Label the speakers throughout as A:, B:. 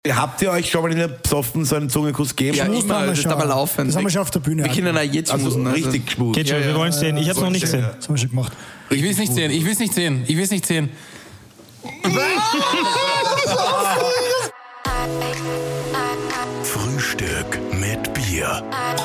A: Habt ihr euch schon mal in der Besoffen so einen Zungenkuss gegeben?
B: Ja, immer, das ist aber laufen.
C: Das haben wir schon auf der Bühne.
B: Wir können auch jetzt schmusen.
A: Richtig geschmust.
D: Geht schon, wir wollen es sehen. Ich habe es noch nicht gesehen.
C: Das haben wir schon gemacht.
E: Ich will es nicht sehen.
F: Frühstück mit Bier.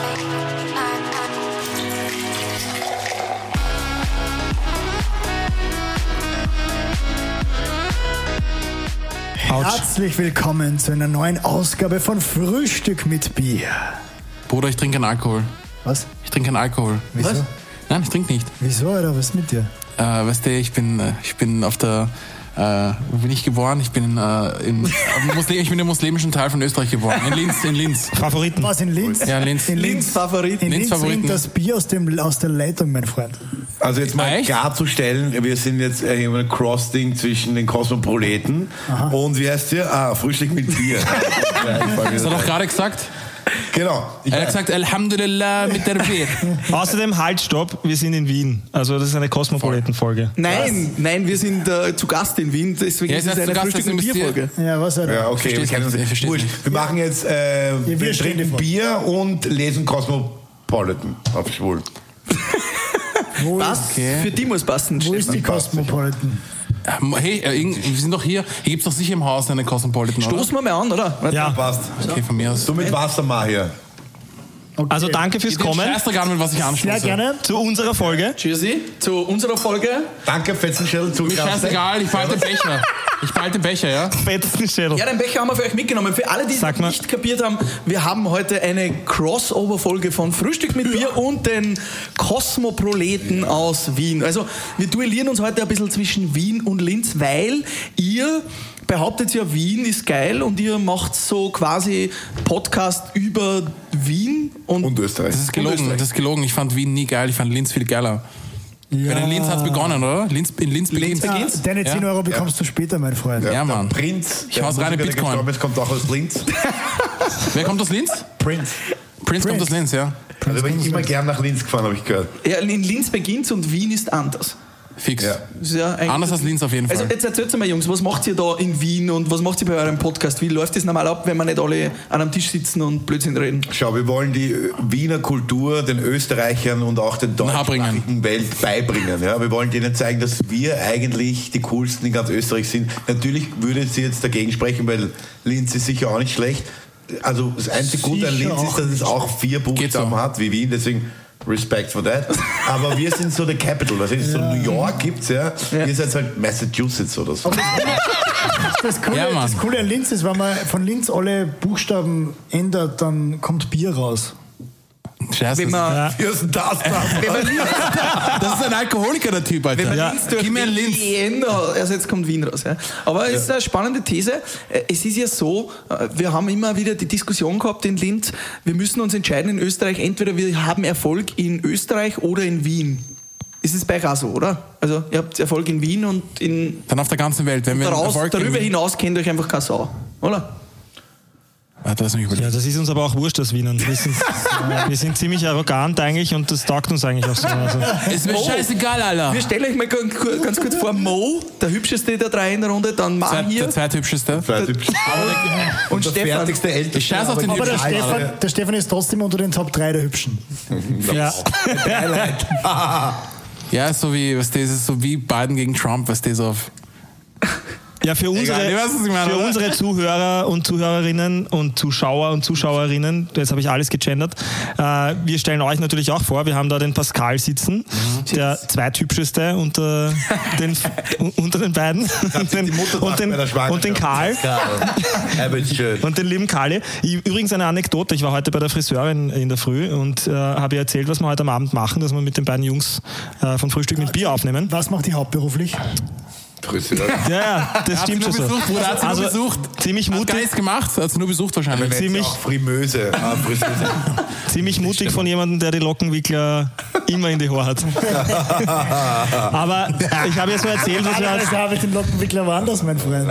C: Herzlich willkommen zu einer neuen Ausgabe von Frühstück mit Bier.
E: Bruder, ich trinke keinen Alkohol.
C: Was?
E: Ich trinke keinen Alkohol.
C: Wieso?
E: Was? Nein, ich trinke nicht.
C: Wieso, Alter? Was ist mit dir?
E: Weißt du, ich bin auf der... wo bin ich geboren? Ich bin im muslimischen Teil von Österreich geboren. In Linz.
D: Favoriten.
C: Was, in Linz?
E: Ja, Linz.
C: In Linz
B: Favoriten.
C: In Linz
E: Favoriten.
C: rinnt das Bier aus der Leitung, mein Freund.
A: Also jetzt mal
E: Echt?
A: klarzustellen, wir sind jetzt in einem Cross-Ding zwischen den Kosmopoliten und wie heißt ihr? Frühstück mit Bier.
E: Das hat er doch gerade gesagt.
A: Genau.
E: Er hat gesagt, Alhamdulillah mit der Bier.
D: Außerdem, halt, stopp, wir sind in Wien. Also das ist eine Kosmopoliten-Folge.
B: Nein, wir sind zu Gast in Wien, deswegen
E: Ja,
B: ist es
E: zu
B: eine
E: Gast,
B: Frühstück
E: das
B: mit Bier-Folge.
C: Ja, was, Alter?
A: Ja, okay, wir kennen uns.
E: Ich versteh's
A: Wurscht.
E: nicht.
A: Wir machen jetzt, wir
C: stehen
A: trinken
C: vor.
A: Bier und lesen Cosmopolitan auf schwul.
B: Was? Für die muss passen.
C: Wo ist die Cosmopolitan?
E: Hey, wir sind doch hier. Hier gibt es doch sicher im Haus eine Cosmopolitan, oder?
B: Stoßen wir mal an, oder?
D: Ja,
A: Passt.
E: Okay, von mir aus.
A: Du mit Wasser mal hier.
C: Okay.
D: also danke fürs
E: Den
D: Kommen
E: Scheißdreck an, mit was ich anstoße.
C: Sehr gerne.
D: zu unserer Folge.
B: Tschüssi, zu unserer Folge.
A: Danke, Fetzenschädel, zu
E: Mir scheißegal, ich behalte den Becher. Ja?
D: Fetten Schädel.
B: Ja, den Becher haben wir für euch mitgenommen. Für alle, die es
D: Sag mal.
B: nicht kapiert haben, wir haben heute eine Crossover-Folge von Frühstück mit Bier und den Kosmoproleten aus Wien. Also wir duellieren uns heute ein bisschen zwischen Wien und Linz, weil ihr behauptet ja, Wien ist geil und ihr macht so quasi Podcast über Wien
A: Und Österreich.
E: Das ist gelogen. Ich fand Wien nie geil, ich fand Linz viel geiler.
C: Ja.
E: In Linz hat es begonnen, oder? In Linz beginnt
C: Ja, deine 10 Euro bekommst du später, mein Freund.
E: Ja,
A: Der
E: Mann.
A: Prinz,
E: Ich hau's rein in
A: der
E: Bitcoin.
A: gestorben ist, kommt auch aus Linz.
E: Wer kommt aus Linz?
A: Prinz.
E: Prince kommt aus Linz, ja.
A: Also bin ich immer gern nach Linz gefahren, habe ich gehört.
B: Ja, in Linz beginnt's und Wien ist anders.
E: Fix.
A: Ja.
B: Das ist ja eigentlich-
E: Anders als Linz auf jeden Fall.
B: Also jetzt erzählt mal, Jungs, was macht ihr da in Wien und was macht ihr bei eurem Podcast? Wie läuft das normal ab, wenn wir nicht alle an einem Tisch sitzen und Blödsinn reden?
A: Schau, wir wollen die Wiener Kultur den Österreichern und auch der deutschsprachigen Welt beibringen. Ja? Wir wollen denen zeigen, dass wir eigentlich die Coolsten in ganz Österreich sind. Natürlich würde sie jetzt dagegen sprechen, weil Linz ist sicher auch nicht schlecht. Also das einzige Gute an
C: Sicher
A: Linz ist, dass es auch 4 Buchstaben
E: so.
A: hat wie Wien, deswegen Respect for that. Aber wir sind so der Capital. Also so New York gibt's ja. Ihr seid halt Massachusetts oder so.
C: Das
E: Ja, Mann.
C: Coole an Linz ist, wenn man von Linz alle Buchstaben ändert, dann kommt Bier raus.
E: Scheiße.
B: Wenn man,
A: Wie ist denn das?
E: Das ist ein Alkoholiker, der Typ, Alter.
B: wenn man
D: Ja.
B: Linz durch
E: Gib mir einen Linz.
B: also jetzt kommt Wien raus. Ja. Aber es ist eine spannende These. Es ist ja so, wir haben immer wieder die Diskussion gehabt in Linz, wir müssen uns entscheiden in Österreich, entweder wir haben Erfolg in Österreich oder in Wien. Ist es bei euch auch so, oder? Also ihr habt Erfolg in Wien und in
E: Dann auf der ganzen Welt. Wenn wir
B: darüber hinaus kennt euch einfach keine Sau, oder?
E: Warte, lass mich
D: Ja,
E: überlegen.
D: das ist uns aber auch wurscht, das Wienern. Wir sind ziemlich arrogant eigentlich und das taugt uns eigentlich auch so. Also,
E: Ist mir scheißegal, Alter.
B: Wir stellen euch mal ganz kurz vor, Mo, der hübscheste der 3 in der Runde, dann Mahir
E: Der zweithübscheste.
B: und
A: der
B: Stefan.
A: fertigste Älteste.
E: Ich scheiß auf den
C: Aber
E: Hübschen.
C: der Stefan ist trotzdem unter den Top 3 der Hübschen.
D: ja.
E: Ja, ist so wie, was das ist so wie Biden gegen Trump, was das auf.
D: Ja, für unsere,
E: Egal, du weißt, was ich meine,
D: für
E: oder?
D: unsere Zuhörer und Zuhörerinnen und Zuschauer und Zuschauerinnen, jetzt habe ich alles gegendert, wir stellen euch natürlich auch vor, wir haben da den Pascal sitzen, der zweithübscheste unter den beiden und den Karl. Und den lieben Kali. Übrigens eine Anekdote, ich war heute bei der Friseurin in der Früh und habe ihr erzählt, was wir heute am Abend machen, dass wir mit den beiden Jungs von Frühstück mit Bier aufnehmen.
C: Was macht die hauptberuflich?
D: Ja, das stimmt schon so.
E: Besucht, Bruder, hat sie nur besucht.
D: Ziemlich
E: Hat gar
D: mutig,
E: nichts gemacht, hat sie nur besucht wahrscheinlich.
D: ziemlich-
A: Frimöse.
D: ziemlich mutig von jemandem, der die Lockenwickler immer in die Haare hat. Aber ich habe ja so erzählt, was wir
C: Das habe ich den Lockenwickler woanders, mein Freund.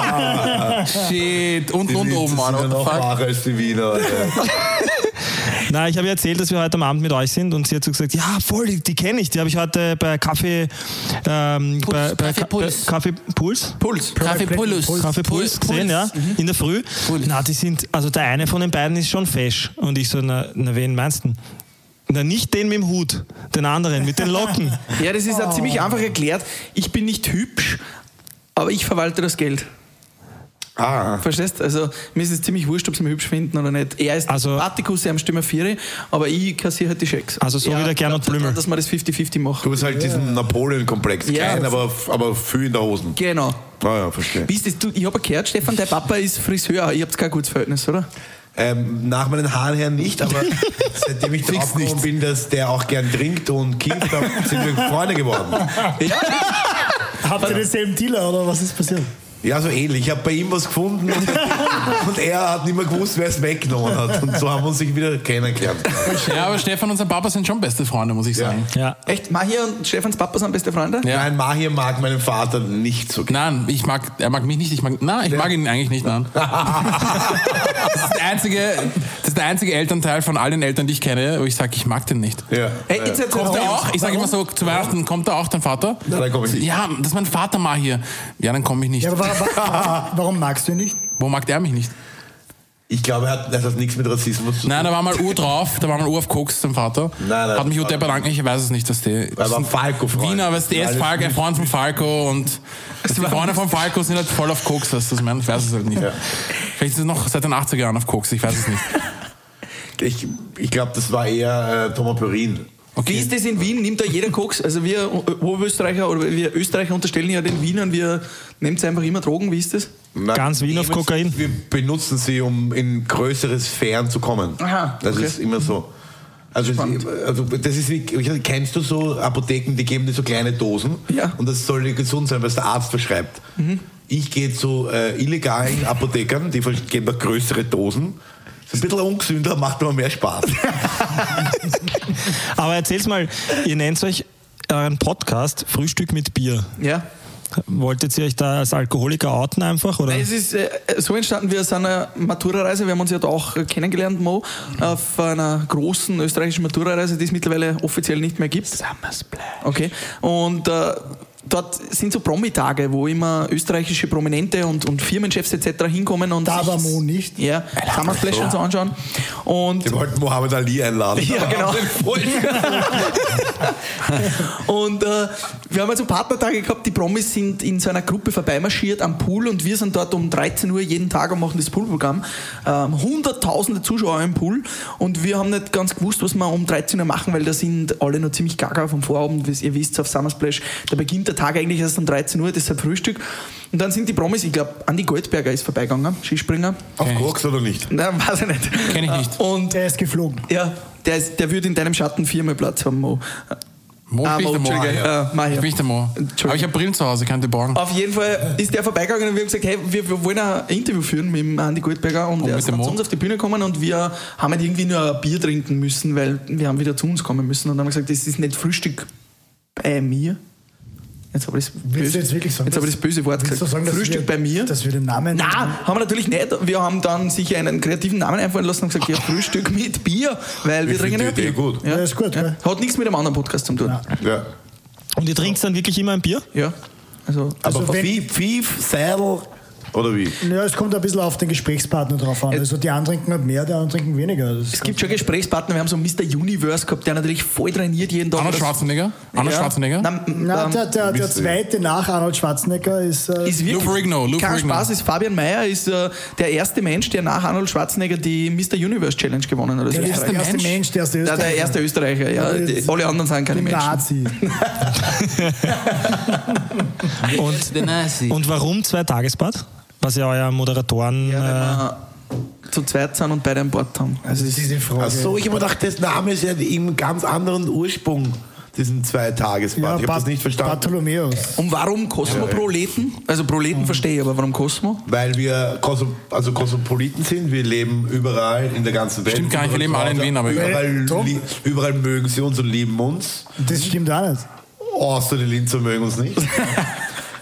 E: Shit, unten und oben, Mann. What the fuck?
A: Als die Wiener.
D: Nein, ich habe ihr erzählt, dass wir heute am Abend mit euch sind und sie hat so gesagt, ja voll, die kenne ich, die habe ich heute bei Kaffee Puls gesehen, ja, in der Früh. Na, die sind, also der eine von den beiden ist schon fesch und ich so, na wen meinst du? Na, nicht den mit dem Hut, den anderen mit den Locken.
B: Ja, das ist ja ziemlich einfach erklärt. Ich bin nicht hübsch, aber ich verwalte das Geld. Verstehst? Also mir ist es ziemlich wurscht, ob sie mich hübsch finden oder nicht. Er ist Spartacus, er am Stimme 4, aber ich kassiere halt die Schecks.
D: Also so wie der Gernot Blümel.
B: Dass man das 50-50 macht.
A: Du hast halt diesen Napoleon-Komplex. Klein, aber viel in der Hosen.
B: Genau.
A: Verstehe.
B: Ich habe gehört, Stefan, dein Papa ist Friseur. Ihr habt kein gutes Verhältnis, oder?
A: Nach meinen Haaren her nicht, aber seitdem ich drauf gekommen bin, dass der auch gern trinkt und kifft, sind wir Freunde geworden.
C: Ja. Habt ihr denselben Dealer oder was ist passiert?
A: Ja, so ähnlich. Ich habe bei ihm was gefunden und er hat nicht mehr gewusst, wer es weggenommen hat. Und so haben wir uns wieder kennengelernt.
E: Ja, aber Stefan und sein Papa sind schon beste Freunde, muss ich sagen.
D: Ja.
B: Echt? Mahir und Stefans Papa sind beste Freunde?
E: Ja.
A: Nein, Mahir mag meinen Vater nicht so gerne.
E: Nein, er mag mich nicht. Ich mag ihn eigentlich nicht. Nein. Das ist der einzige Elternteil von allen Eltern, die ich kenne, wo ich sage, ich mag den nicht.
A: Ja.
B: Hey,
E: Kommt er auch? Ich sage immer so, zu Weihnachten, kommt da auch dein Vater?
A: Nein, dann komme ich nicht.
E: Ja, das ist mein Vater Mahir. Ja, dann komme ich nicht.
C: Ja, aber warum magst du ihn nicht?
E: Wo mag er mich nicht?
A: Ich glaube, das hat nichts mit Rassismus zu tun.
E: Nein, da war mal drauf, da war mal auf Koks, sein Vater.
A: Nein,
E: hat mich deppert, ich weiß es nicht, dass die...
A: Er war Falco-Freund.
E: Wiener, weißt du, er ist Falco, ein Freund von Falco und die Freunde von Falco sind halt voll auf Koks, weißt du, ich weiß es halt nicht. Ja. Vielleicht ist es noch seit den 80er Jahren auf Koks, ich weiß es nicht.
A: Ich glaube, das war eher Thomas Perrin.
B: Okay. Wie ist das in Wien? Nimmt da jeder Koks? Also wir Oberösterreicher oder wir Österreicher unterstellen ja den Wienern, wir nehmen einfach immer Drogen. Wie ist das?
A: Nein,
D: ganz Wien auf Kokain?
A: Wir benutzen sie, um in größere Sphären zu kommen.
B: Aha,
A: das ist immer so. Also das ist wie, kennst du so Apotheken, die geben dir so kleine Dosen?
B: Ja.
A: Und das soll dir gesund sein, was der Arzt verschreibt. Mhm. Ich gehe zu illegalen Apothekern, die geben da größere Dosen. Ein bisschen ungesünder, macht aber mehr Spaß.
D: Aber erzähl's mal, ihr nennt euch euren Podcast Frühstück mit Bier.
B: Ja.
D: Wolltet ihr euch da als Alkoholiker outen einfach? Oder?
B: Es ist so entstanden, wir sind eine Matura-Reise, wir haben uns ja da auch kennengelernt, Mo, auf einer großen österreichischen Matura-Reise, die es mittlerweile offiziell nicht mehr gibt.
E: Summersplash.
B: Okay. Und dort sind so Promi-Tage, wo immer österreichische Prominente und Firmenchefs etc. hinkommen und
C: da war Mo nicht.
B: Ja, Summersplash und so anschauen. Und
A: die wollten Mohammed Ali einladen.
B: Ja, genau. Und wir haben also Partnertage gehabt, die Promis sind in so einer Gruppe vorbeimarschiert am Pool und wir sind dort um 13 Uhr jeden Tag und machen das Poolprogramm. Hunderttausende Zuschauer im Pool und wir haben nicht ganz gewusst, was wir um 13 Uhr machen, weil da sind alle noch ziemlich gaga vom Vorabend, wie ihr wisst, auf Summersplash. Da beginnt der Tag eigentlich erst um 13 Uhr, deshalb Frühstück. Und dann sind die Promis, ich glaube, Andi Goldberger ist vorbeigegangen, Skispringer.
A: Auf Koks oder nicht?
B: Nein, weiß ich nicht.
E: Kenn ich nicht.
B: Und
C: der ist geflogen.
B: Ja, der würde in deinem Schatten 4-mal Platz haben, Mo.
E: Mo, ich bin der Mo. Ich bin der Mo. Aber ich habe Brillen zu Hause, kann die borgen.
B: Auf jeden Fall ist der vorbeigegangen und wir haben gesagt, hey, wir wollen ein Interview führen mit dem Andi Goldberger und er ist dann zu uns auf die Bühne gekommen und wir haben halt irgendwie nur ein Bier trinken müssen, weil wir haben wieder zu uns kommen müssen und dann haben wir gesagt, das ist nicht Frühstück bei mir. Jetzt habe ich das böse Wort gesagt.
C: Sagen,
B: Frühstück bei mir.
C: Dass wir den Namen...
B: Nein, haben wir natürlich nicht. Wir haben dann sicher einen kreativen Namen einfallen lassen und gesagt, ja, Frühstück mit Bier, weil wir trinken ja Bier.
A: Gut.
C: Ja, ist gut. Ja.
B: Hat nichts mit einem anderen Podcast zu tun.
A: Ja.
D: Und ihr trinkt dann wirklich immer ein Bier?
B: Ja. Also
A: Pfiff, Seidel oder wie?
C: Ja, es kommt ein bisschen auf den Gesprächspartner drauf an. Also die einen trinken halt mehr, die anderen trinken weniger.
B: Es gibt schon Gesprächspartner, wir haben so einen Mr. Universe gehabt, der natürlich voll trainiert jeden Tag.
E: Arnold Schwarzenegger?
C: Der zweite nach Arnold Schwarzenegger ist
E: Lou Ferrigno.
B: Kein Spaß, ist Fabian Mayer, ist der erste Mensch, der nach Arnold Schwarzenegger die Mr. Universe Challenge gewonnen hat.
C: Der erste Mensch, der erste Österreicher.
B: Der erste Österreicher, ja. Alle anderen sind keine Menschen.
C: Nazi.
D: Und warum 2 Tagesbad? Was ja euer Moderatoren...
B: Ja, wenn wir zu zweit sind und beide an Bord haben.
C: Also diese Frage.
A: Achso, ich habe gedacht, das Name ist ja im ganz anderen Ursprung, diesen 2-Tagesbad.
C: Ja,
A: ich habe das nicht verstanden.
C: Bartholomäus.
B: Und warum Kosmoproleten? Also Proleten verstehe ich, aber warum Kosmo?
A: Weil wir Kosmopoliten sind, wir leben überall in der ganzen Welt.
E: Stimmt gar nicht, wir leben alle in Wien, aber
A: überall mögen sie uns und lieben uns.
C: Das stimmt auch nicht.
A: Außer die Linzer mögen uns nicht.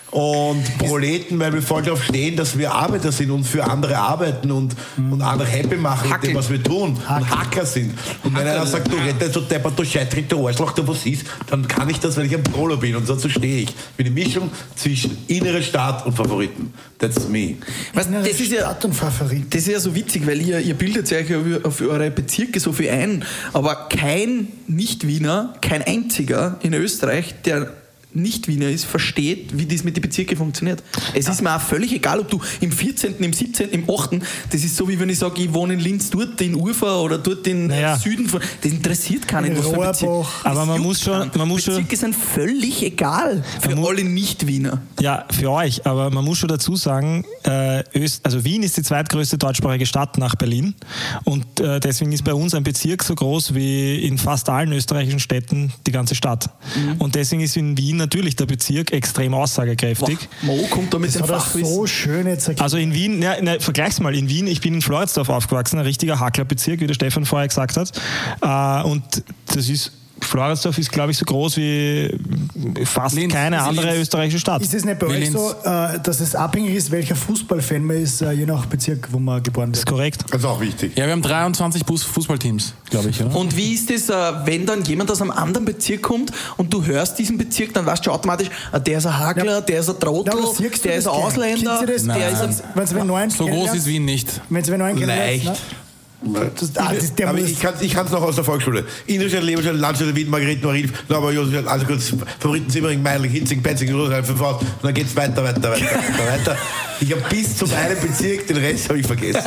A: Und Proleten, weil wir voll darauf stehen, dass wir Arbeiter sind und für andere arbeiten und andere happy machen mit dem, was wir tun. Und Hacker sind. Und wenn einer sagt, du rettest so deppert, du Scheitrig, du Arschloch, du was ist, dann kann ich das, weil ich ein Prolo bin. Und dazu stehe ich. Ich bin eine Mischung zwischen innere Stadt und Favoriten. That's me.
B: Das ist ja,
C: Stadt und Favorit.
B: das ist ja so witzig, weil ihr bildet euch ja auf eure Bezirke so viel ein, aber kein Nicht-Wiener, kein einziger in Österreich, der Nicht-Wiener ist, versteht, wie das mit den Bezirken funktioniert. Es ist mir auch völlig egal, ob du im 14., im 17., im 8., das ist so, wie wenn ich sage, ich wohne in Linz, dort in Ufer oder dort in Süden von, das interessiert keinen, was für ein Bezirk.
D: Aber man muss schon...
B: Bezirke sind völlig egal für alle Nicht-Wiener.
D: Ja, für euch, aber man muss schon dazu sagen, also Wien ist die zweitgrößte deutschsprachige Stadt nach Berlin und deswegen ist bei uns ein Bezirk so groß wie in fast allen österreichischen Städten die ganze Stadt. Und deswegen ist in Wien natürlich der Bezirk extrem aussagekräftig.
B: Mo kommt da mit dem Fachwissen.
C: So schön jetzt erklärt.
D: Also in Wien, vergleich's mal, in Wien, ich bin in Floridsdorf aufgewachsen, ein richtiger Hacklerbezirk, wie der Stefan vorher gesagt hat. Und das ist, Floridsdorf ist, glaube ich, so groß wie fast
E: Linz,
D: keine andere österreichische Stadt.
C: Ist es nicht bei euch so, dass es abhängig ist, welcher Fußballfan man ist, je nach Bezirk, wo man geboren
D: Das
C: wird?
D: ist korrekt.
A: Das ist auch wichtig.
E: Ja, wir haben 23 Fußballteams, glaube ich. Oder?
B: Und wie ist das, wenn dann jemand aus einem anderen Bezirk kommt und du hörst diesen Bezirk, dann weißt du automatisch, der ist ein Hakler, der ist ein Trottel, der ist ein Ausländer, der ist ein...
E: So groß ist Wien nicht.
C: Wenn es neuen
A: Leicht. Aber ich kann es noch aus der Volksschule. Innerstadt, Leberstadt, Landstadt, Wien, Margareten, Marin, Lauber, Josef, also kurz, Favoriten, Simmering, Meidling, Hitzing, Penzing, Rosenheim, und dann geht es weiter. Ich habe bis zum einen Bezirk, den Rest habe ich vergessen.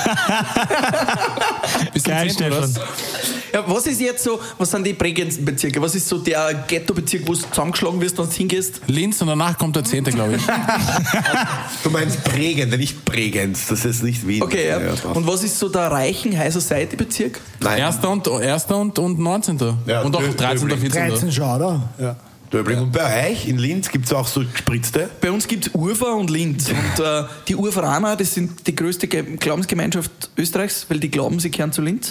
D: Geil, Stefan.
B: Ja, was ist jetzt so, was sind die prägendsten Bezirke? Was ist so der Ghetto-Bezirk, wo du zusammengeschlagen wirst, wenn du hingehst?
E: Linz und danach kommt der 10., glaube ich.
A: Du meinst prägend, nicht Bregenz, das ist nicht Wien.
B: Okay, ja. Und was ist so der reichen High Society-Bezirk?
A: Nein.
E: Erster und 19.
A: Ja,
E: und auch 13. und 14.
C: 13 schon, oder? Ja.
A: Döbling. Und bei euch in Linz gibt es auch so gespritzte?
B: Bei uns gibt es Urfer und Linz. Und die Urferaner, das sind die größte Glaubensgemeinschaft Österreichs, weil die glauben, sie gehören zu Linz.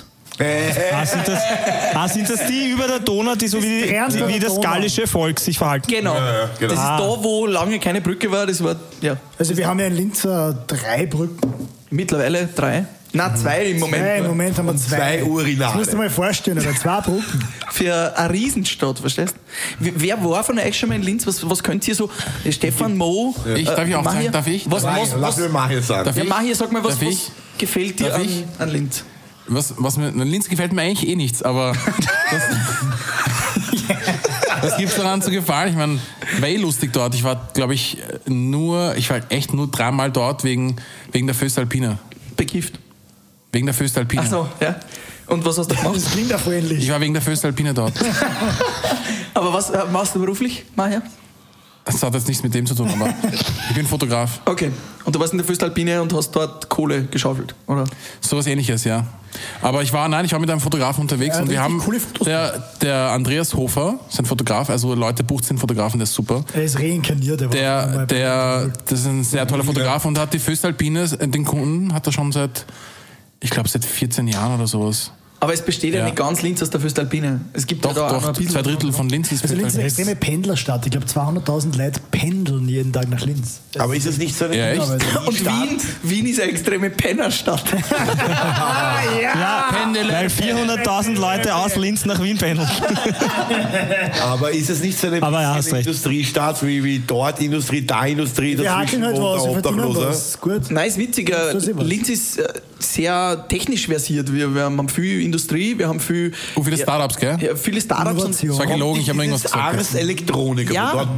D: Sind das die über der Donau, die so wie das gallische Volk sich verhalten?
B: Genau.
A: Ja, genau.
B: Das ist da, wo lange keine Brücke war. Das war, ja.
C: Also wir haben ja in Linz 3 Brücken.
B: Mittlerweile 3. Nein, 2 im Moment.
C: Im Moment haben wir 2
A: Urinale.
C: Das musst du dir mal vorstellen, oder 2 Brücken.
B: Für eine Riesenstadt, verstehst du? Wer war von euch schon mal in Linz? Was könnt ihr so? Stefan, Mo?
E: Darf ich auch sagen? Darf ich?
A: Lass mir Mahir sagen.
B: Ja, Mahir, sag mal, was gefällt dir an Linz?
E: Was mir, Linz gefällt mir eigentlich nichts, aber das gibt es daran zu gefallen. Ich meine, war lustig dort. Ich war, glaube ich, echt nur 3-mal dort wegen der Föstalpine.
B: Bekifft.
E: Wegen der Föstalpine.
B: Ach so, ja. Und was hast du gemacht?
C: Das klingt auch ähnlich.
E: Ich war wegen der Föstalpine dort.
B: Aber was machst du beruflich, Mahir?
E: Das hat jetzt nichts mit dem zu tun, aber ich bin Fotograf.
B: Okay. Und du warst in der Föstalpine und hast dort Kohle geschaufelt, oder?
E: Sowas Ähnliches, ja. Aber ich war mit einem Fotografen unterwegs und wir haben der Andreas Hofer, ist ein Fotograf, also Leute bucht den Fotografen, der ist super.
C: Er ist reinkarniert.
E: Das ist ein sehr toller Fotograf und hat die Föstalpine, den Kunden hat er schon seit 14 Jahren oder sowas.
B: Aber es besteht ja nicht ganz Linz aus der Föstalpine. Es gibt
E: doch
B: 2/3
E: von Linz ist
C: Also Linz ist eine extreme Pendlerstadt. Ich glaube, 200.000 Leute pendeln jeden Tag nach Linz.
A: Aber ist es nicht so eine...
E: Ja, echt?
B: Und Wien ist eine extreme Pennerstadt.
D: Weil 400.000 Leute aus Linz nach Wien pendeln.
A: Aber ist es nicht so eine Industriestadt wie dort Industrie, da Industrie,
C: dazwischen halt was, gut.
B: Nein, ist witziger. Linz ist sehr technisch versiert. Wir haben viel Industrie, wir haben viel...
E: Und viele Startups, gell?
B: Ja, viele Startups.
E: Das war gelogen, ich habe noch irgendwas gesagt.
A: Ars Elektronik.
B: Ja.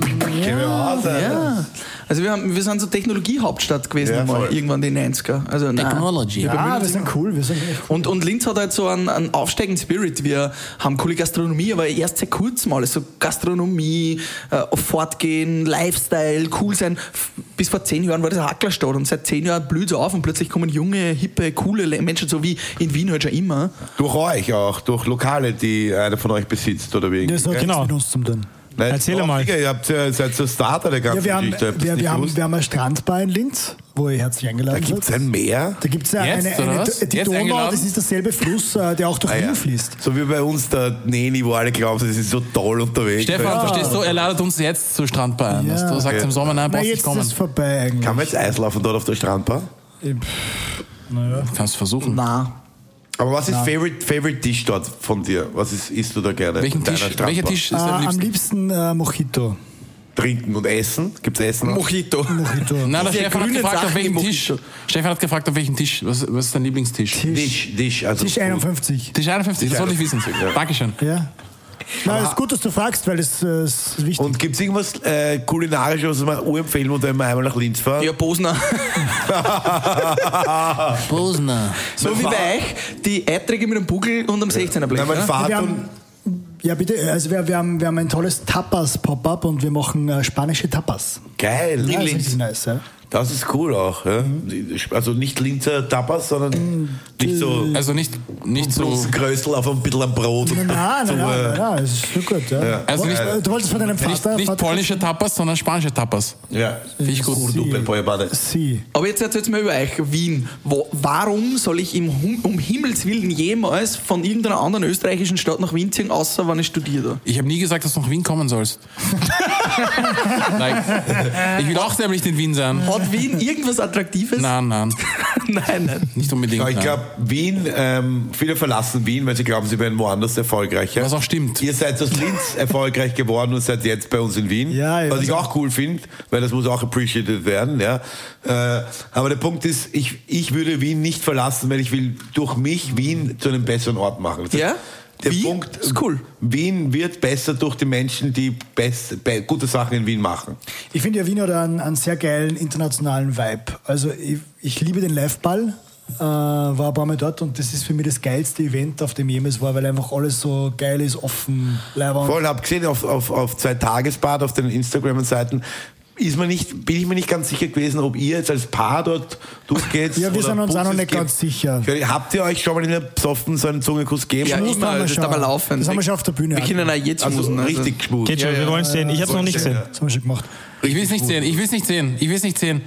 B: Also wir sind so Technologiehauptstadt gewesen irgendwann in den 90er. Also,
E: Technology.
C: Wir sind cool. Wir sind echt cool.
B: Und Linz hat halt so einen aufsteigenden Spirit. Wir haben coole Gastronomie, aber erst seit kurzem alles. So Gastronomie, fortgehen, Lifestyle, cool sein. Bis vor 10 Jahren war das eine Hacklerstadt und seit 10 Jahren blüht es auf und plötzlich kommen junge, hippe, coole Menschen, so wie in Wien halt schon immer.
A: Durch euch auch, durch Lokale, die einer von euch besitzt oder wegen.
C: Das hat genau mit uns zum tun.
D: Erzähl mal.
A: Ihr seid so Starter der ganzen Geschichte.
C: Wir haben eine Strandbar in Linz, wo ihr herzlich eingeladen seid.
A: Da gibt es ein Meer?
C: Da gibt es die Donau, das ist derselbe Fluss, der auch durch Wien fließt.
A: So wie bei uns der Neni, wo alle glauben, sie sind so toll unterwegs.
E: Stefan, verstehst du, er ladet uns jetzt zur Strandbar ein. Ja. Du sagst im Sommer, nein, brauchst nicht kommen.
C: Jetzt ist es vorbei eigentlich.
A: Kann man jetzt Eislaufen dort auf der Strandbar?
C: Naja.
E: Kannst du versuchen.
B: Na.
A: Aber was ist Favorite Tisch dort von dir? Was isst du da gerne?
E: Welcher Tisch ist am liebsten?
C: Am liebsten Mojito.
A: Trinken und Essen? Gibt es Essen?
B: Mojito.
E: Nein, der Stefan hat gefragt, auf welchem Tisch. Stefan hat gefragt, auf welchem Tisch. Was ist dein Lieblingstisch?
C: Tisch 51.
E: Tisch 51, das soll ich wissen. Ja. Dankeschön.
C: Ja. Na, ist gut, dass du fragst, weil es ist wichtig.
A: Und gibt es irgendwas Kulinarisches, was wir empfehlen, wenn wir einmal nach Linz fahren?
B: Ja, Bosner.
E: Bosner.
B: So wie bei euch, die Eiträge mit dem Bugel und am 16er Blech.
A: Mein Vater
C: ja, bitte. Also wir haben ein tolles Tapas-Pop-Up und wir machen spanische Tapas.
A: Geil.
C: Ja, das ist nice, ja.
A: Das ist cool auch. Ja? Also nicht Linzer Tapas, sondern nicht so.
E: Also nicht so.
A: Größel auf ein bisschen am Brot.
C: Nein, das ist schon gut. Ja.
A: Ja.
E: Also
C: du wolltest von deinem Vater.
E: Nicht polnische Tapas, sondern spanische Tapas.
A: Ja,
E: finde ich gut.
B: Aber jetzt erzählt mir über euch, Wien. Warum soll ich um Himmels Willen jemals von irgendeiner anderen österreichischen Stadt nach Wien ziehen, außer wenn ich studiere?
E: Ich habe nie gesagt, dass du nach Wien kommen sollst. Ich will auch nämlich in Wien sein.
B: Hat Wien irgendwas Attraktives?
E: Nein.
B: Nein.
E: Nicht unbedingt.
A: Ja, ich glaube, Wien, viele verlassen Wien, weil sie glauben, sie werden woanders erfolgreicher.
E: Was auch stimmt.
A: Ihr seid aus Linz erfolgreich geworden und seid jetzt bei uns in Wien.
C: Ja,
A: was ich auch cool finde, weil das muss auch appreciated werden. Ja. Aber der Punkt ist, ich würde Wien nicht verlassen, weil ich will durch mich Wien zu einem besseren Ort machen. Das heißt,
B: ja?
A: der Punkt ist cool. Wien wird besser durch die Menschen, die gute Sachen in Wien machen.
C: Ich finde ja, Wien hat einen sehr geilen internationalen Vibe. Also ich liebe den Liveball, war ein paar Mal dort und das ist für mich das geilste Event, auf dem ich jemals war, weil einfach alles so geil ist, offen, leibend.
A: Voll, habe gesehen auf 2 Tagesbad auf den Instagram-Seiten. Bin ich mir nicht ganz sicher gewesen, ob ihr jetzt als Paar dort durchgeht.
C: Ja, wir sind uns auch noch nicht ganz sicher.
A: Habt ihr euch schon mal in der Besoffen so einen Zungenkuss gegeben?
B: Ja, immer, das ist aber laufen.
C: Das haben wir schon auf der Bühne.
B: Wir können auch jetzt schmusen.
A: Richtig geschmust.
D: Geht schon, wir wollen es sehen. Ich habe es noch nicht gesehen.
C: Das haben wir schon gemacht.
E: Ich will es nicht sehen.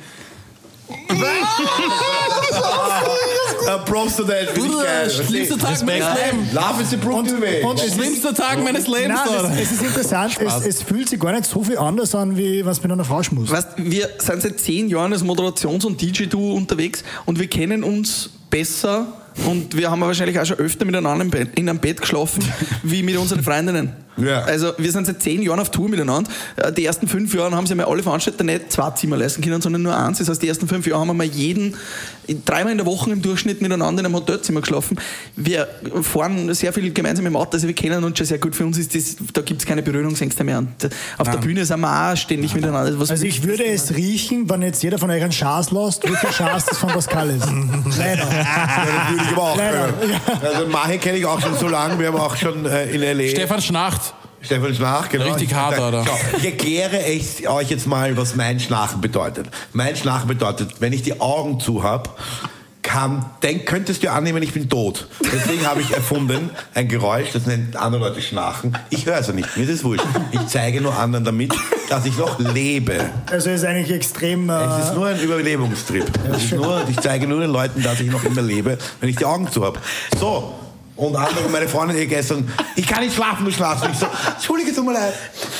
A: Props to that.
E: Schlimmster Tag meines Lebens.
A: Love is the Brooklyn way.
E: Schlimmster Tag meines Lebens.
C: Es ist interessant, es fühlt sich gar nicht so viel anders an, wie was mit einer Frau schmust.
B: Weißt, wir sind seit 10 Jahren als Moderations- und DJ-Duo unterwegs und wir kennen uns besser und wir haben wahrscheinlich auch schon öfter miteinander in einem Bett geschlafen, wie mit unseren Freundinnen.
A: Ja.
B: Also wir sind seit 10 Jahren auf Tour miteinander. Die ersten 5 Jahre haben sich mal alle Veranstalter nicht 2 Zimmer leisten können, sondern nur 1. Das heißt, die ersten 5 Jahre haben wir mal 3-mal in der Woche im Durchschnitt miteinander in einem Hotelzimmer geschlafen. Wir fahren sehr viel gemeinsam im Auto, also wir kennen uns schon sehr gut. Für uns ist das, da gibt es keine Berührungsängste mehr. Und auf der Bühne sind wir auch ständig miteinander.
C: Also ich würde es riechen, wenn jetzt jeder von euch einen Schaß lässt, welcher Schaß das von Pascal ist. Leider.
A: Ja, das würde ich aber auch. Also Mache kenne ich auch schon so lange, wir haben auch schon in L.A.
E: Stefan Schnarcht, genau. Richtig hart, oder?
A: Ich erkläre euch jetzt mal, was mein Schnarchen bedeutet. Mein Schnarchen bedeutet, wenn ich die Augen zu habe, könntest du annehmen, ich bin tot. Deswegen habe ich erfunden ein Geräusch, das nennt andere Leute Schnarchen. Ich höre es ja nicht, mir ist es wurscht. Ich zeige nur anderen damit, dass ich noch lebe.
C: Also es ist eigentlich extrem...
A: Es ist nur ein Überlebungstrip. Ich zeige nur den Leuten, dass ich noch immer lebe, wenn ich die Augen zu habe. So. Und andere, meine Freundin hier gestern, ich kann nicht schlafen, du schlafst nicht. So, Entschuldige, tut mir leid.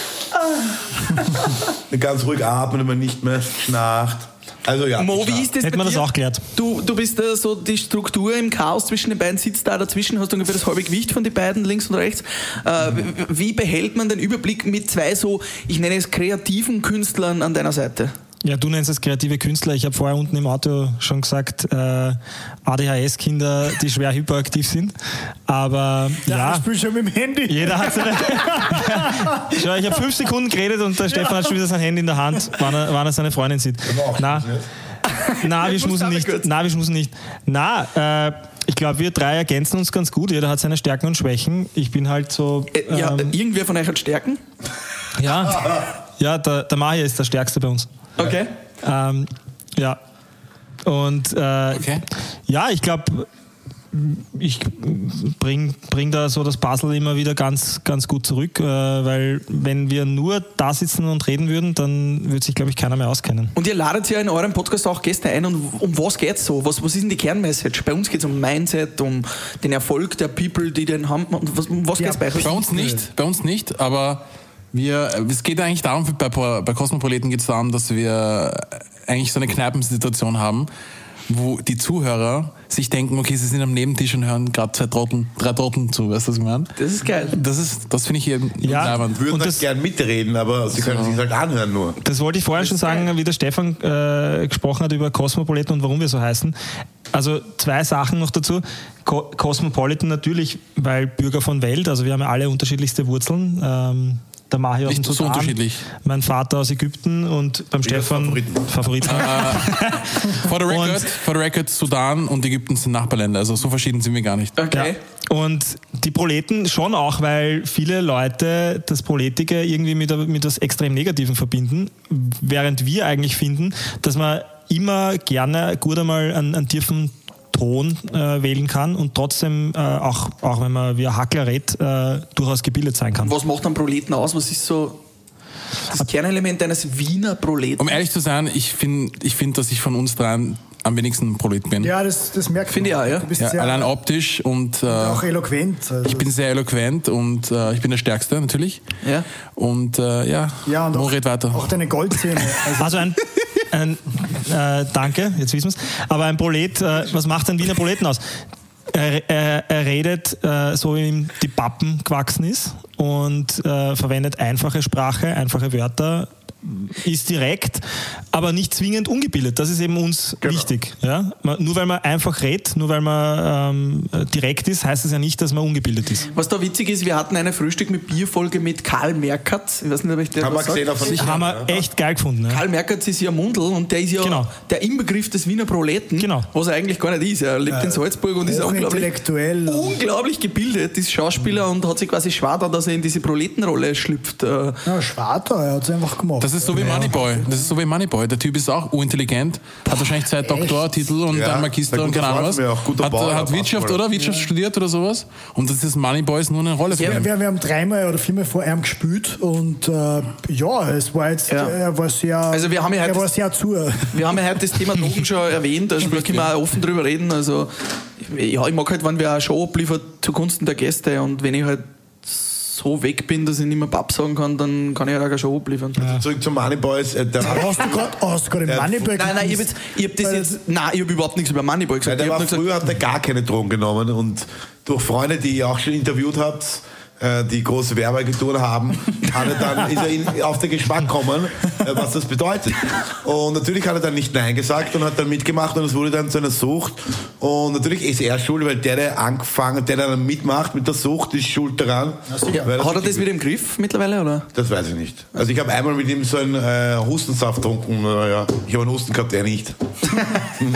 A: Ganz ruhig atmen, wenn man nicht mehr schnarcht. Also ja.
B: Mo, wie ist das?
D: Hätten wir das auch geklärt.
B: Du bist so die Struktur im Chaos zwischen den beiden, sitzt da dazwischen, hast ungefähr das halbe Gewicht von den beiden, links und rechts. Wie behält man den Überblick mit 2 so, ich nenne es kreativen Künstlern an deiner Seite?
D: Ja, du nennst es kreative Künstler. Ich habe vorher unten im Auto schon gesagt, ADHS-Kinder, die schwer hyperaktiv sind. Aber
C: ich spiele schon mit dem Handy.
D: Jeder hat seine... Schau, ich habe 5 Sekunden geredet und der Stefan hat schon wieder sein Handy in der Hand, wann er seine Freundin sieht. Na, wir schmusen nicht. Ich glaube, wir 3 ergänzen uns ganz gut. Jeder hat seine Stärken und Schwächen. Ich bin halt so...
B: irgendwer von euch hat Stärken?
D: Ja, der Mahi ist der Stärkste bei uns.
B: Okay.
D: Ja. Und
E: okay.
D: Ja, ich glaube, ich bring da so das Puzzle immer wieder ganz, ganz gut zurück, weil wenn wir nur da sitzen und reden würden, dann würde sich, glaube ich, keiner mehr auskennen.
B: Und ihr ladet ja in eurem Podcast auch Gäste ein. Und um was geht es so? Was ist denn die Kernmessage? Bei uns geht es um Mindset, um den Erfolg der People, die den haben. Was geht es bei euch?
E: Bei uns nicht, aber es geht eigentlich darum, bei Cosmopoliten geht es darum, dass wir eigentlich so eine Kneipensituation haben, wo die Zuhörer sich denken, okay, sie sind am Nebentisch und hören gerade drei Trotteln zu, weißt du, was ich meine?
B: Das ist geil.
E: Das finde ich hier
A: leibend. Würden das gern mitreden, aber sie können sich halt anhören nur.
D: Das wollte ich vorhin schon sagen, wie der Stefan gesprochen hat über Cosmopolitan und warum wir so heißen. Also 2 Sachen noch dazu. Cosmopolitan natürlich, weil Bürger von Welt, also wir haben ja alle unterschiedlichste Wurzeln. Der Mahi aus dem Sudan,
E: so unterschiedlich.
D: Mein Vater aus Ägypten und beim Stefan Favoriten.
E: For the record, Sudan und Ägypten sind Nachbarländer, also so verschieden sind wir gar nicht.
B: Okay.
D: Ja. Und die Proleten schon auch, weil viele Leute das Proletige irgendwie mit etwas extrem Negativen verbinden, während wir eigentlich finden, dass man immer gerne gut einmal einen tiefen Ton wählen kann und trotzdem, auch wenn man wie ein Hackler redet, durchaus gebildet sein kann.
B: Was macht einen Proleten aus? Was ist so das Kernelement eines Wiener Proleten?
E: Um ehrlich zu sein, ich finde, dass ich von uns dreien am wenigsten Prolet bin.
C: Ja, das merkt man.
B: Finde ich auch, ja.
C: Du bist
E: ja, allein optisch und
C: auch eloquent. Also
E: ich bin sehr eloquent und ich bin der Stärkste natürlich.
B: Ja.
E: Und
C: und
E: red weiter.
C: Auch deine Goldzähne.
D: Also danke, jetzt wissen wir es. Aber ein Prolet, was macht ein Wiener Proleten aus? Er redet so, wie ihm die Pappen gewachsen ist und verwendet einfache Sprache, einfache Wörter, ist direkt, aber nicht zwingend ungebildet. Das ist eben uns wichtig. Ja? Nur weil man einfach redet, nur weil man direkt ist, heißt es ja nicht, dass man ungebildet ist.
B: Was da witzig ist, wir hatten eine Frühstück mit Bierfolge mit Karl Merkatz. Ich weiß nicht, ob ich der was sagt.
D: Haben wir echt geil gefunden. Ja?
B: Karl Merkatz ist ja Mundl und der ist ja der Inbegriff des Wiener Proleten, was er eigentlich gar nicht ist. Er lebt in Salzburg und ist unglaublich gebildet, ist Schauspieler und hat sich quasi schwer da, dass er in diese Proletenrolle schlüpft.
C: Ja, schwer da, er hat es einfach gemacht.
E: Das ist so wie Moneyboy. Der Typ ist auch urintelligent, hat wahrscheinlich 2 Doktortitel und einen Magister und keine Ahnung was. Hat Wirtschaft studiert oder sowas. Und das ist Moneyboy ist nur eine Rolle für ihn.
C: Wir haben 3-mal oder 4-mal vor ihm gespielt und es war jetzt, er war sehr,
B: also wir haben ja
C: sehr zu.
B: Wir haben ja heute das Thema Drogen schon erwähnt, da können wir auch offen drüber reden. Also ich mag halt, wenn wir eine Show abliefern zugunsten der Gäste und wenn ich halt so weg bin, dass ich nicht mehr Papp sagen kann, dann kann ich halt auch eine Show abliefern.
A: Also zurück zum Moneyboys.
C: Hast du gerade den Moneyboy gesagt?
B: Nein, ich habe überhaupt nichts über Moneyboy gesagt.
A: Früher hat er gar keine Drogen genommen und durch Freunde, die ihr auch schon interviewt habt, die große Werbeagenturen haben, ist er auf den Geschmack gekommen, was das bedeutet. Und natürlich hat er dann nicht Nein gesagt und hat dann mitgemacht und es wurde dann zu einer Sucht. Und natürlich ist er schuld, weil der dann mitmacht mit der Sucht, ist schuld daran.
B: Hat er das wieder im Griff mittlerweile, oder?
A: Das weiß ich nicht. Also ich habe einmal mit ihm so einen Hustensaft getrunken. Ich habe einen Husten gehabt, er nicht.
C: Und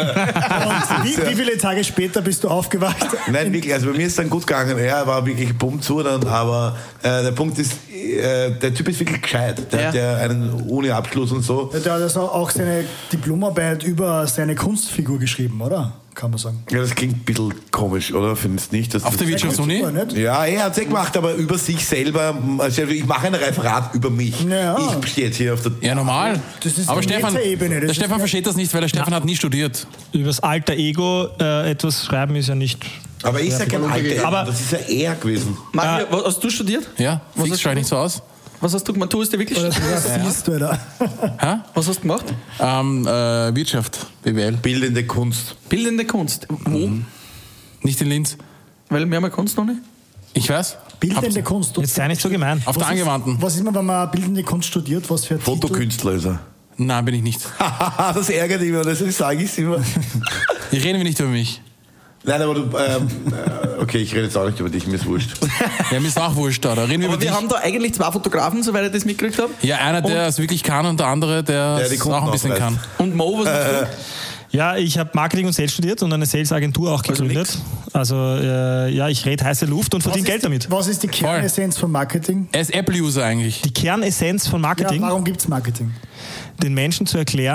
C: wie viele Tage später bist du aufgewacht?
A: Nein, wirklich. Also bei mir ist es dann gut gegangen. Er war wirklich bumm zu dann, aber der Punkt ist, der Typ ist wirklich gescheit. Der hat ja einen Uni-Abschluss und so.
C: Der hat also auch seine Diplomarbeit über seine Kunstfigur geschrieben, oder? Kann man sagen.
A: Ja, das klingt ein bisschen komisch, oder? Findest du nicht?
E: Auf der Wirtschaftsuni?
A: Ja, er hat es gemacht, aber über sich selber. Also ich mache ein Referat über mich. Ja. Ich stehe jetzt hier auf der...
E: Ja, normal.
C: Das ist
E: aber Stefan versteht das nicht, weil der Stefan hat nie studiert.
D: Über das alter Ego etwas schreiben ist ja nicht...
A: Aber ich sage kein alter Ego, das ist ja er gewesen.
B: Mario, hast du studiert?
E: Ja, fix schaut nicht so aus.
B: Was hast du gemacht? Du hast ja wirklich
C: studiert.
B: Was hast du gemacht?
E: Wirtschaft, BWL.
A: Bildende Kunst.
B: Bildende Kunst. Wo?
E: Nicht in Linz.
B: Weil wir haben ja Kunst noch nicht.
E: Ich weiß.
C: Bildende Kunst.
D: Jetzt sei nicht so gemein.
E: Auf der Angewandten.
C: Was ist man, wenn man bildende Kunst studiert? Was für ein
A: Fotokünstler ist er.
E: Nein, bin ich nicht.
A: Das ärgert immer, das sage ich immer.
E: Ich rede nicht über mich.
A: Nein, aber du, okay, ich rede jetzt auch nicht über dich, mir ist wurscht.
E: Ja, mir ist auch wurscht, da reden wir über dich.
B: Wir haben da eigentlich 2 Fotografen, soweit ich das mitgekriegt habe.
E: Ja, einer, der es wirklich kann und der andere, der es auch ein bisschen kann.
B: Und Mo, was machst du?
D: Ja, ich habe Marketing und Sales studiert und eine Sales-Agentur auch gegründet. Also ich rede heiße Luft und verdiene Geld damit.
C: Was ist die Kernessenz von Marketing?
E: Er ist Apple-User eigentlich.
D: Die Kernessenz von Marketing?
C: Ja, warum gibt es Marketing?
D: Den Menschen zu erklären,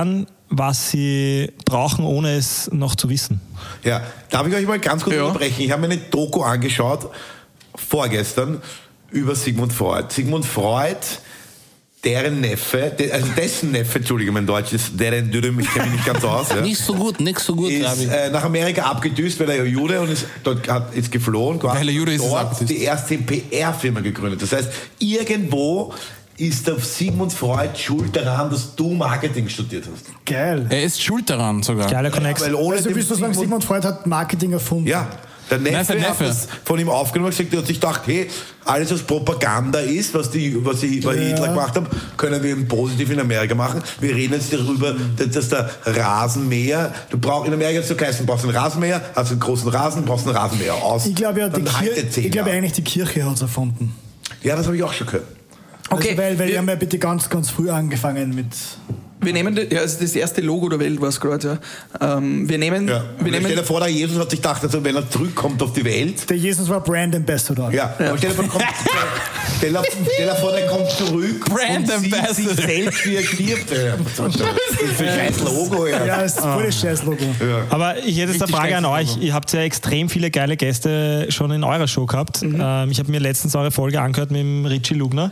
D: was sie brauchen, ohne es noch zu wissen.
A: Ja, darf ich euch mal ganz kurz unterbrechen? Ich habe mir eine Doku angeschaut, vorgestern, über Sigmund Freud. Sigmund Freud, dessen Neffe, Entschuldige, mein Deutsch ist deren Dürüm, ich kenne mich nicht ganz aus. Ja.
E: Nicht so gut,
A: ist nach Amerika abgedüst, weil er ja Jude und ist geflohen.
E: Weil er Jude ist,
A: dort die erste PR-Firma gegründet. Das heißt, irgendwo ist der Sigmund Freud schuld daran, dass du Marketing studiert hast.
C: Geil.
E: Er ist schuld daran sogar.
D: Geiler Connex.
A: Weil ohne
C: Also willst du sagen, Sigmund Freud hat Marketing erfunden?
A: Ja. Der Neffe hat das von ihm aufgenommen und gesagt, er hat sich gedacht, hey, alles was Propaganda ist, was Hitler gemacht hat, können wir eben positiv in Amerika machen. Wir reden jetzt darüber, dass der Rasenmäher, in Amerika hast du geheißen, du brauchst einen Rasenmäher, hast einen großen Rasen, brauchst einen Rasenmäher aus.
C: Ich glaube eigentlich die Kirche hat es erfunden.
A: Ja, das habe ich auch schon gehört.
B: Okay.
C: Also weil wir haben ja bitte ganz, ganz früh angefangen mit...
B: Wir nehmen das erste Logo der Welt war es gerade. Ja. Wir nehmen.
A: Stell dir vor, der Jesus hat sich gedacht, also wenn er zurückkommt auf die Welt.
C: Der Jesus war Brand Ambassador.
A: Ja. Aber stell dir vor, der kommt zurück
E: Brand
A: und sieht sich selbst, wie er stirbt. Das ist ein scheiß Logo. Ja,
C: das ist voll das scheiß Logo.
A: Ja.
D: Aber ich hätte jetzt eine Frage an euch. Ihr habt ja extrem viele geile Gäste schon in eurer Show gehabt. Ich habe mir letztens eure Folge angehört mit dem Richie Lugner.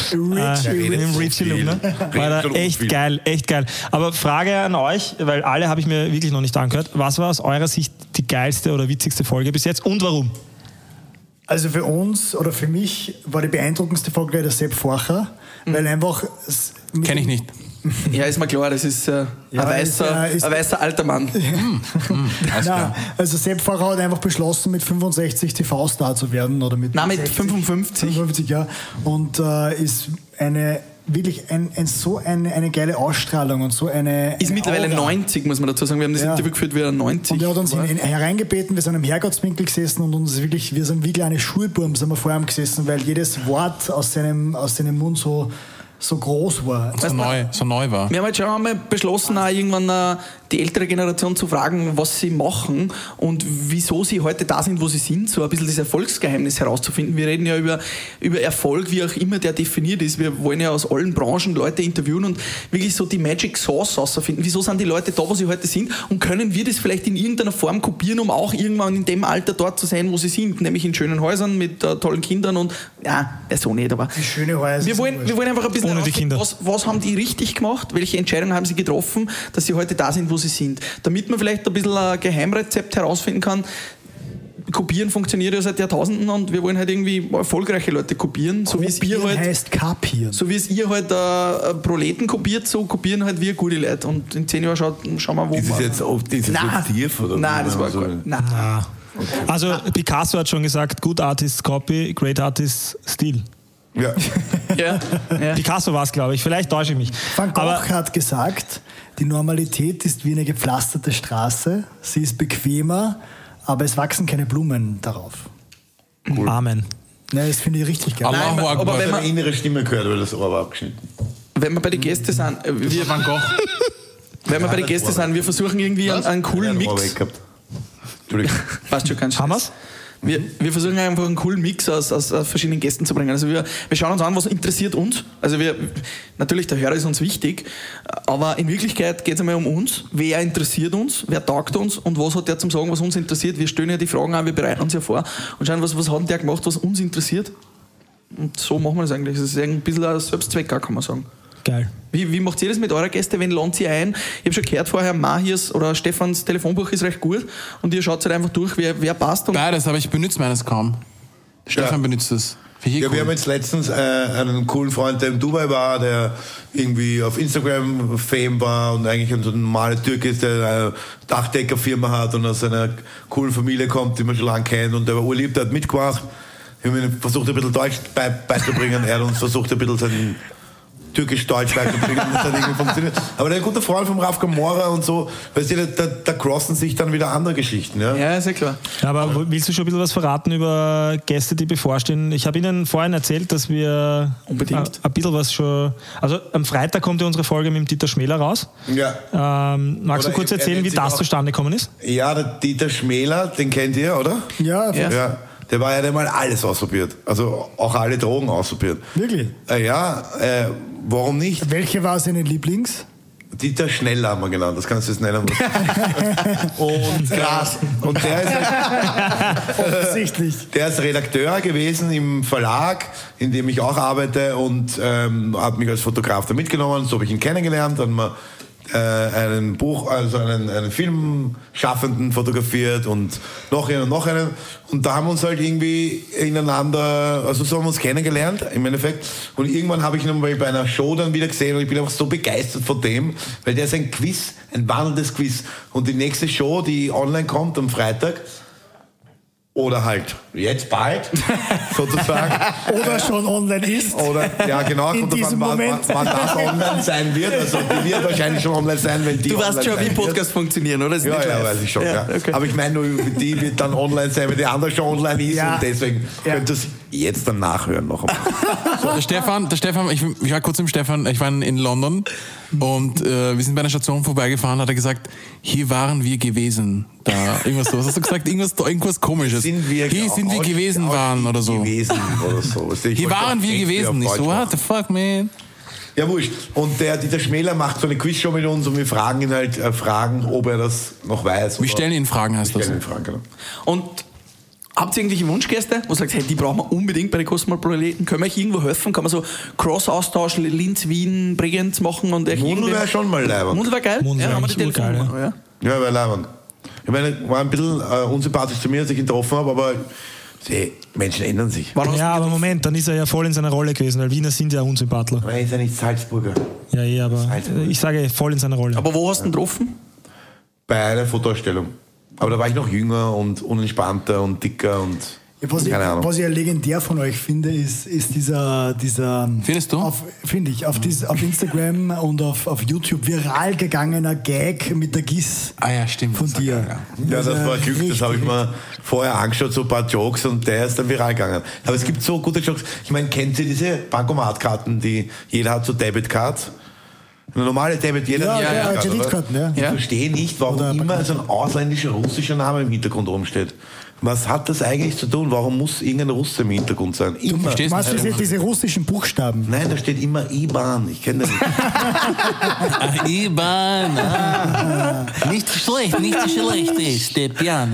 D: War da echt geil. Echt geil. Aber Frage an euch, weil alle habe ich mir wirklich noch nicht angehört. Was war aus eurer Sicht die geilste oder witzigste Folge bis jetzt und warum?
C: Also für uns oder für mich war die beeindruckendste Folge der Sepp Forcher, weil einfach...
E: Kenn ich nicht.
B: Ja, ist mir klar, das ist ein weißer alter Mann.
C: Nein, also Sepp Forcher hat einfach beschlossen, mit 65 TV-Star zu werden. Oder mit
B: 55.
C: 55, ja. Und ist wirklich eine geile Ausstrahlung und so eine...
B: Ist mittlerweile 90, muss man dazu sagen. Wir haben das Interview geführt, wie er 90
C: und er hat uns hereingebeten, wir sind am Herrgottswinkel gesessen und wir sind wie kleine Schulbuben sind wir vor ihm gesessen, weil jedes Wort aus seinem Mund so groß war.
E: So neu war.
B: Wir haben jetzt schon einmal beschlossen, auch irgendwann die ältere Generation zu fragen, was sie machen und wieso sie heute da sind, wo sie sind, so ein bisschen das Erfolgsgeheimnis herauszufinden. Wir reden ja über Erfolg, wie auch immer der definiert ist. Wir wollen ja aus allen Branchen Leute interviewen und wirklich so die Magic Sauce herausfinden. Wieso sind die Leute da, wo sie heute sind und können wir das vielleicht in irgendeiner Form kopieren, um auch irgendwann in dem Alter dort zu sein, wo sie sind, nämlich in schönen Häusern mit tollen Kindern und so nicht, aber
C: die schöne Häuser.
B: Wir wollen einfach ein bisschen
D: ohne die Kinder.
B: Was haben die richtig gemacht? Welche Entscheidungen haben sie getroffen, dass sie heute da sind, wo sie sind? Damit man vielleicht ein bisschen ein Geheimrezept herausfinden kann. Kopieren funktioniert ja seit Jahrtausenden und wir wollen halt irgendwie erfolgreiche Leute kopieren. So wie es ihr halt
C: heißt kapieren.
B: So wie es ihr halt Proleten kopiert, so kopieren halt wir gute Leute. Und in 10 Jahren schauen wir, wo
A: ist
B: wir...
A: Ist jetzt tief? Oder
B: nein, das war gut. Nein.
D: Also Picasso hat schon gesagt, good artist copy, great artist steal.
A: Ja.
D: Picasso war es, glaube ich. Vielleicht täusche ich mich.
C: Van Gogh hat gesagt, die Normalität ist wie eine gepflasterte Straße. Sie ist bequemer, aber es wachsen keine Blumen darauf.
D: Cool. Amen.
C: Ja, das finde ich richtig geil.
B: Nein, aber wenn man
A: eine innere Stimme gehört, wird das Ohr aber abgeschnitten.
B: Wenn wir bei den Gästen sind,
E: Van Gogh.
B: Wenn wir bei den Gästen sind, wir versuchen irgendwie einen coolen Mix. Passt schon, kannst du.
D: Haben wir's?
B: Wir versuchen einfach einen coolen Mix aus verschiedenen Gästen zu bringen. Also wir schauen uns an, was interessiert uns. Also natürlich, der Hörer ist uns wichtig, aber in Wirklichkeit geht es einmal um uns. Wer interessiert uns? Wer taugt uns? Und was hat der zum Sagen, was uns interessiert? Wir stellen ja die Fragen an, wir bereiten uns ja vor und schauen, was hat der gemacht, was uns interessiert. Und so machen wir das eigentlich. Das ist ein bisschen ein Selbstzweck, kann man sagen.
D: Geil.
B: Wie macht ihr das mit euren Gästen? Wen lohnt ihr ein? Ich habe schon gehört vorher, Mahirs oder Stefans Telefonbuch ist recht gut und ihr schaut halt einfach durch, wer passt.
E: Beides, aber ich benutze meines kaum. Stefan benutzt es.
A: Wir haben jetzt letztens einen coolen Freund, der in Dubai war, der irgendwie auf Instagram Fame war und eigentlich ein normaler Türke ist, der eine Dachdeckerfirma hat und aus einer coolen Familie kommt, die man schon lange kennt und der war urlieb, der hat mitgemacht. Wir haben ihn versucht, ein bisschen Deutsch beizubringen. Er hat uns versucht, ein bisschen sein Türkisch-Deutsch weiterbringen, das hat irgendwie funktioniert. Aber der gute Freund vom Raf Camora und so, weißt du, da crossen sich dann wieder andere Geschichten. Ja,
B: ist ja klar.
D: Aber willst du schon ein bisschen was verraten über Gäste, die bevorstehen? Ich habe Ihnen vorhin erzählt, dass wir ein bisschen was schon... Also am Freitag kommt ja unsere Folge mit dem Dieter Schmäler raus.
A: Ja.
D: Magst du kurz erzählen, wie das zustande gekommen ist?
A: Ja, der Dieter Schmäler, den kennt ihr, oder?
C: Ja.
A: Der war ja der mal alles ausprobiert. Also auch alle Drogen ausprobiert.
C: Wirklich?
A: Warum nicht?
C: Welche war seine Lieblings?
A: Dieter Schneller haben wir genannt, das kannst du jetzt nennen. Und krass. Und der ist
C: offensichtlich.
A: Der ist Redakteur gewesen im Verlag, in dem ich auch arbeite und hat mich als Fotograf da mitgenommen. So habe ich ihn kennengelernt. Dann haben wir einen Filmschaffenden fotografiert und noch einen. Und da haben wir uns halt irgendwie ineinander, also so haben wir uns kennengelernt im Endeffekt. Und irgendwann habe ich ihn mal bei einer Show dann wieder gesehen und ich bin einfach so begeistert von dem, weil der ist ein Quiz, ein wandelndes Quiz. Und die nächste Show, die online kommt am Freitag, oder halt jetzt bald, sozusagen.
C: Oder schon online ist.
A: Oder, ja genau,
C: in diesem Moment.
A: Wann das online sein wird. Also die wird wahrscheinlich schon online sein, wenn die
B: Du weißt schon, wie Podcasts
A: wird.
B: Funktionieren, oder?
A: Ja, weiß ich schon. Ja. Okay. Aber ich meine nur, die wird dann online sein, wenn die andere schon online ist. Und deswegen könnt ihr es jetzt dann nachhören noch einmal.
E: So, der Stefan, ich war kurz im Stefan, ich war in London und wir sind bei einer Station vorbeigefahren, hat er gesagt, hier waren wir gewesen. Da, irgendwas so. Was hast du gesagt? Irgendwas Komisches.
A: Hier sind wir
E: gewesen waren oder so.
A: Gewesen oder so.
E: Hier waren wir gewesen. Nicht so, what the fuck, man?
A: Ja, wurscht. Und der Dieter Schmäler macht so eine Quizshow mit uns und wir fragen ihn halt Fragen, ob er das noch weiß.
E: Wir stellen ihn Fragen, heißt das.
A: Wir stellen ihn Fragen, genau.
B: Und habt ihr irgendwelche Wunschgäste, wo ihr sagt, hey, die brauchen wir unbedingt bei den Cosmopoliten? Können wir euch irgendwo helfen? Kann man so Cross-Austausch Linz, Wien, Bregenz machen? Und
A: Mundl wäre schon mal leibend.
B: Mundl wäre geil?
D: Mundl
B: haben wir die Telefonnummer.
D: geil,
A: ja, wäre leibend. Ich meine, war ein bisschen unsympathisch zu mir, als ich ihn getroffen habe, aber Menschen ändern sich.
D: Ja, aber Moment, dann ist er ja voll in seiner Rolle gewesen, weil Wiener sind ja Unsympathler.
A: Aber er ist ja nicht Salzburger.
D: Ja, aber ich sage voll in seiner Rolle.
B: Aber wo hast du ihn getroffen?
A: Bei einer Fotoausstellung. Aber da war ich noch jünger und unentspannter und dicker und keine Ahnung.
C: Was ich ja legendär von euch finde, ist dieser
E: Findest du?
C: Auf Instagram und auf YouTube viral gegangener Gag mit der GIS
E: Stimmt.
C: von dir.
A: Ja, das war Glück, das habe ich mir vorher angeschaut, so ein paar Jokes und der ist dann viral gegangen. Aber es gibt so gute Jokes. Ich meine, kennt ihr diese Bankomatkarten, die jeder hat, so Debitcards? Eine normale Debit, jeder hat
C: Kreditkarten, ja.
A: Ich verstehe nicht, warum immer so ein ausländischer, russischer Name im Hintergrund rumsteht. Was hat das eigentlich zu tun? Warum muss irgendein Russe im Hintergrund sein?
C: Du meinst diese russischen Buchstaben?
A: Nein, da steht immer IBAN. Ich kenne das nicht.
E: IBAN. Nicht schlecht ist Stepian.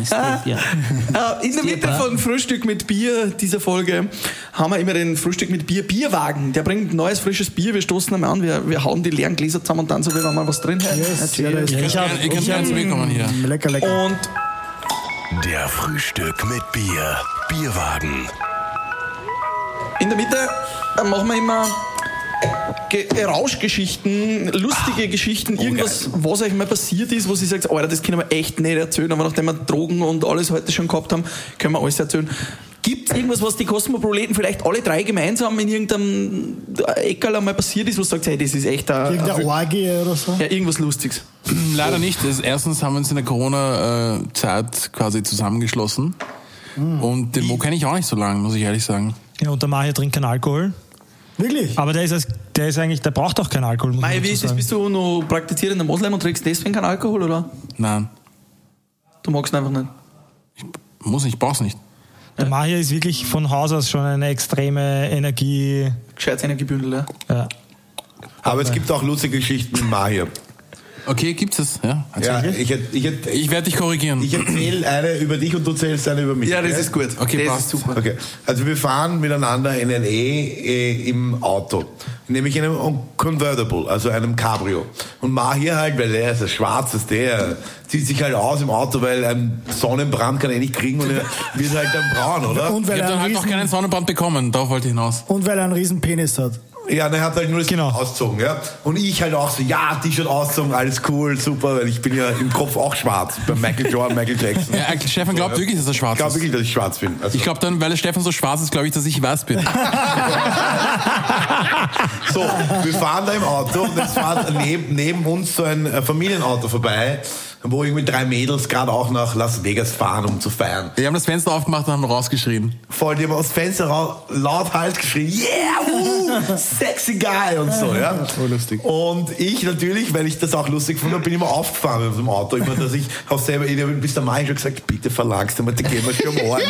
B: In der Mitte von Frühstück mit Bier, dieser Folge, haben wir immer den Frühstück mit Bier Bierwagen. Der bringt neues, frisches Bier. Wir stoßen einmal an, wir hauen die leeren Gläser zusammen und dann so, wie wenn mal was drin hat.
E: Ich kann gerne zu mir kommen hier.
C: Lecker.
B: Und
F: der Frühstück mit Bier. Bierwagen.
B: in der Mitte machen wir immer Rauschgeschichten, lustige Geschichten, irgendwas, was euch mal passiert ist, wo sie sagt, Alter, das können wir echt nicht erzählen, aber nachdem wir Drogen und alles heute schon gehabt haben, können wir alles erzählen. Gibt es irgendwas, was die Cosmopoliten vielleicht alle drei gemeinsam in irgendeinem Eckerl einmal passiert ist, wo du sagst, hey, das ist echt
C: irgendeine Orgie oder so?
B: Ja, irgendwas Lustiges.
E: Leider nicht. Erstens haben wir uns in der Corona-Zeit quasi zusammengeschlossen. Und den Mo kenne ich auch nicht so lange, muss ich ehrlich sagen.
D: Ja, und der Maher trinkt keinen Alkohol.
C: Wirklich?
D: Aber der braucht auch keinen Alkohol.
B: Wie ist das? Bist du noch praktizierender Moslem und trinkst deswegen keinen Alkohol, oder?
E: Nein.
B: Du magst ihn einfach nicht?
E: Ich brauch's nicht.
D: Der Maher ist wirklich von Haus aus schon eine extreme Energie.
B: Gescheites Energiebündel,
D: ja.
A: Aber es gibt auch lustige Geschichten mit Maher.
E: Okay, gibt's es? Ja, ich werde dich korrigieren.
A: Ich erzähle eine über dich und du erzählst eine über mich.
B: Ja, das ist gut.
E: Okay,
B: das
E: passt.
B: ist super.
A: Okay. Also wir fahren miteinander in L.A. im Auto. Nämlich in einem Convertible, also einem Cabrio. Und Maher halt, weil er ist das Schwarzeste, der zieht sich halt aus im Auto, weil einen Sonnenbrand kann er nicht kriegen und er wird halt dann braun, oder?
C: Und weil
E: ich habe dann halt noch keinen Sonnenbrand bekommen, darauf wollte ich hinaus.
C: Und weil er einen riesen Penis hat.
A: Ja, er hat halt nur das ausgezogen, ja. Und ich halt auch so, ja, T-Shirt ausgezogen, alles cool, super, weil ich bin ja im Kopf auch schwarz. Bei Michael Jordan, Michael Jackson.
E: Ja, Stefan glaubt wirklich, dass er schwarz ist.
A: Ich glaube wirklich, dass ich schwarz bin. Also
E: ich glaube dann, weil der Stefan so schwarz ist, glaube ich, dass ich weiß bin.
A: So, wir fahren da im Auto und es fährt neben uns so ein Familienauto vorbei, wo irgendwie 3 Mädels gerade auch nach Las Vegas fahren, um zu feiern.
E: Wir haben das Fenster aufgemacht und haben rausgeschrien.
A: Voll, die haben aus dem Fenster laut halt geschrien, yeah, sexy guy und so, ja.
E: Voll lustig.
A: Und ich natürlich, weil ich das auch lustig fand, bin immer aufgefahren mit dem Auto. Immer, dass ich auch selber, bis der Mai schon gesagt, bitte verlangst mal, die gehen wir schon morgen.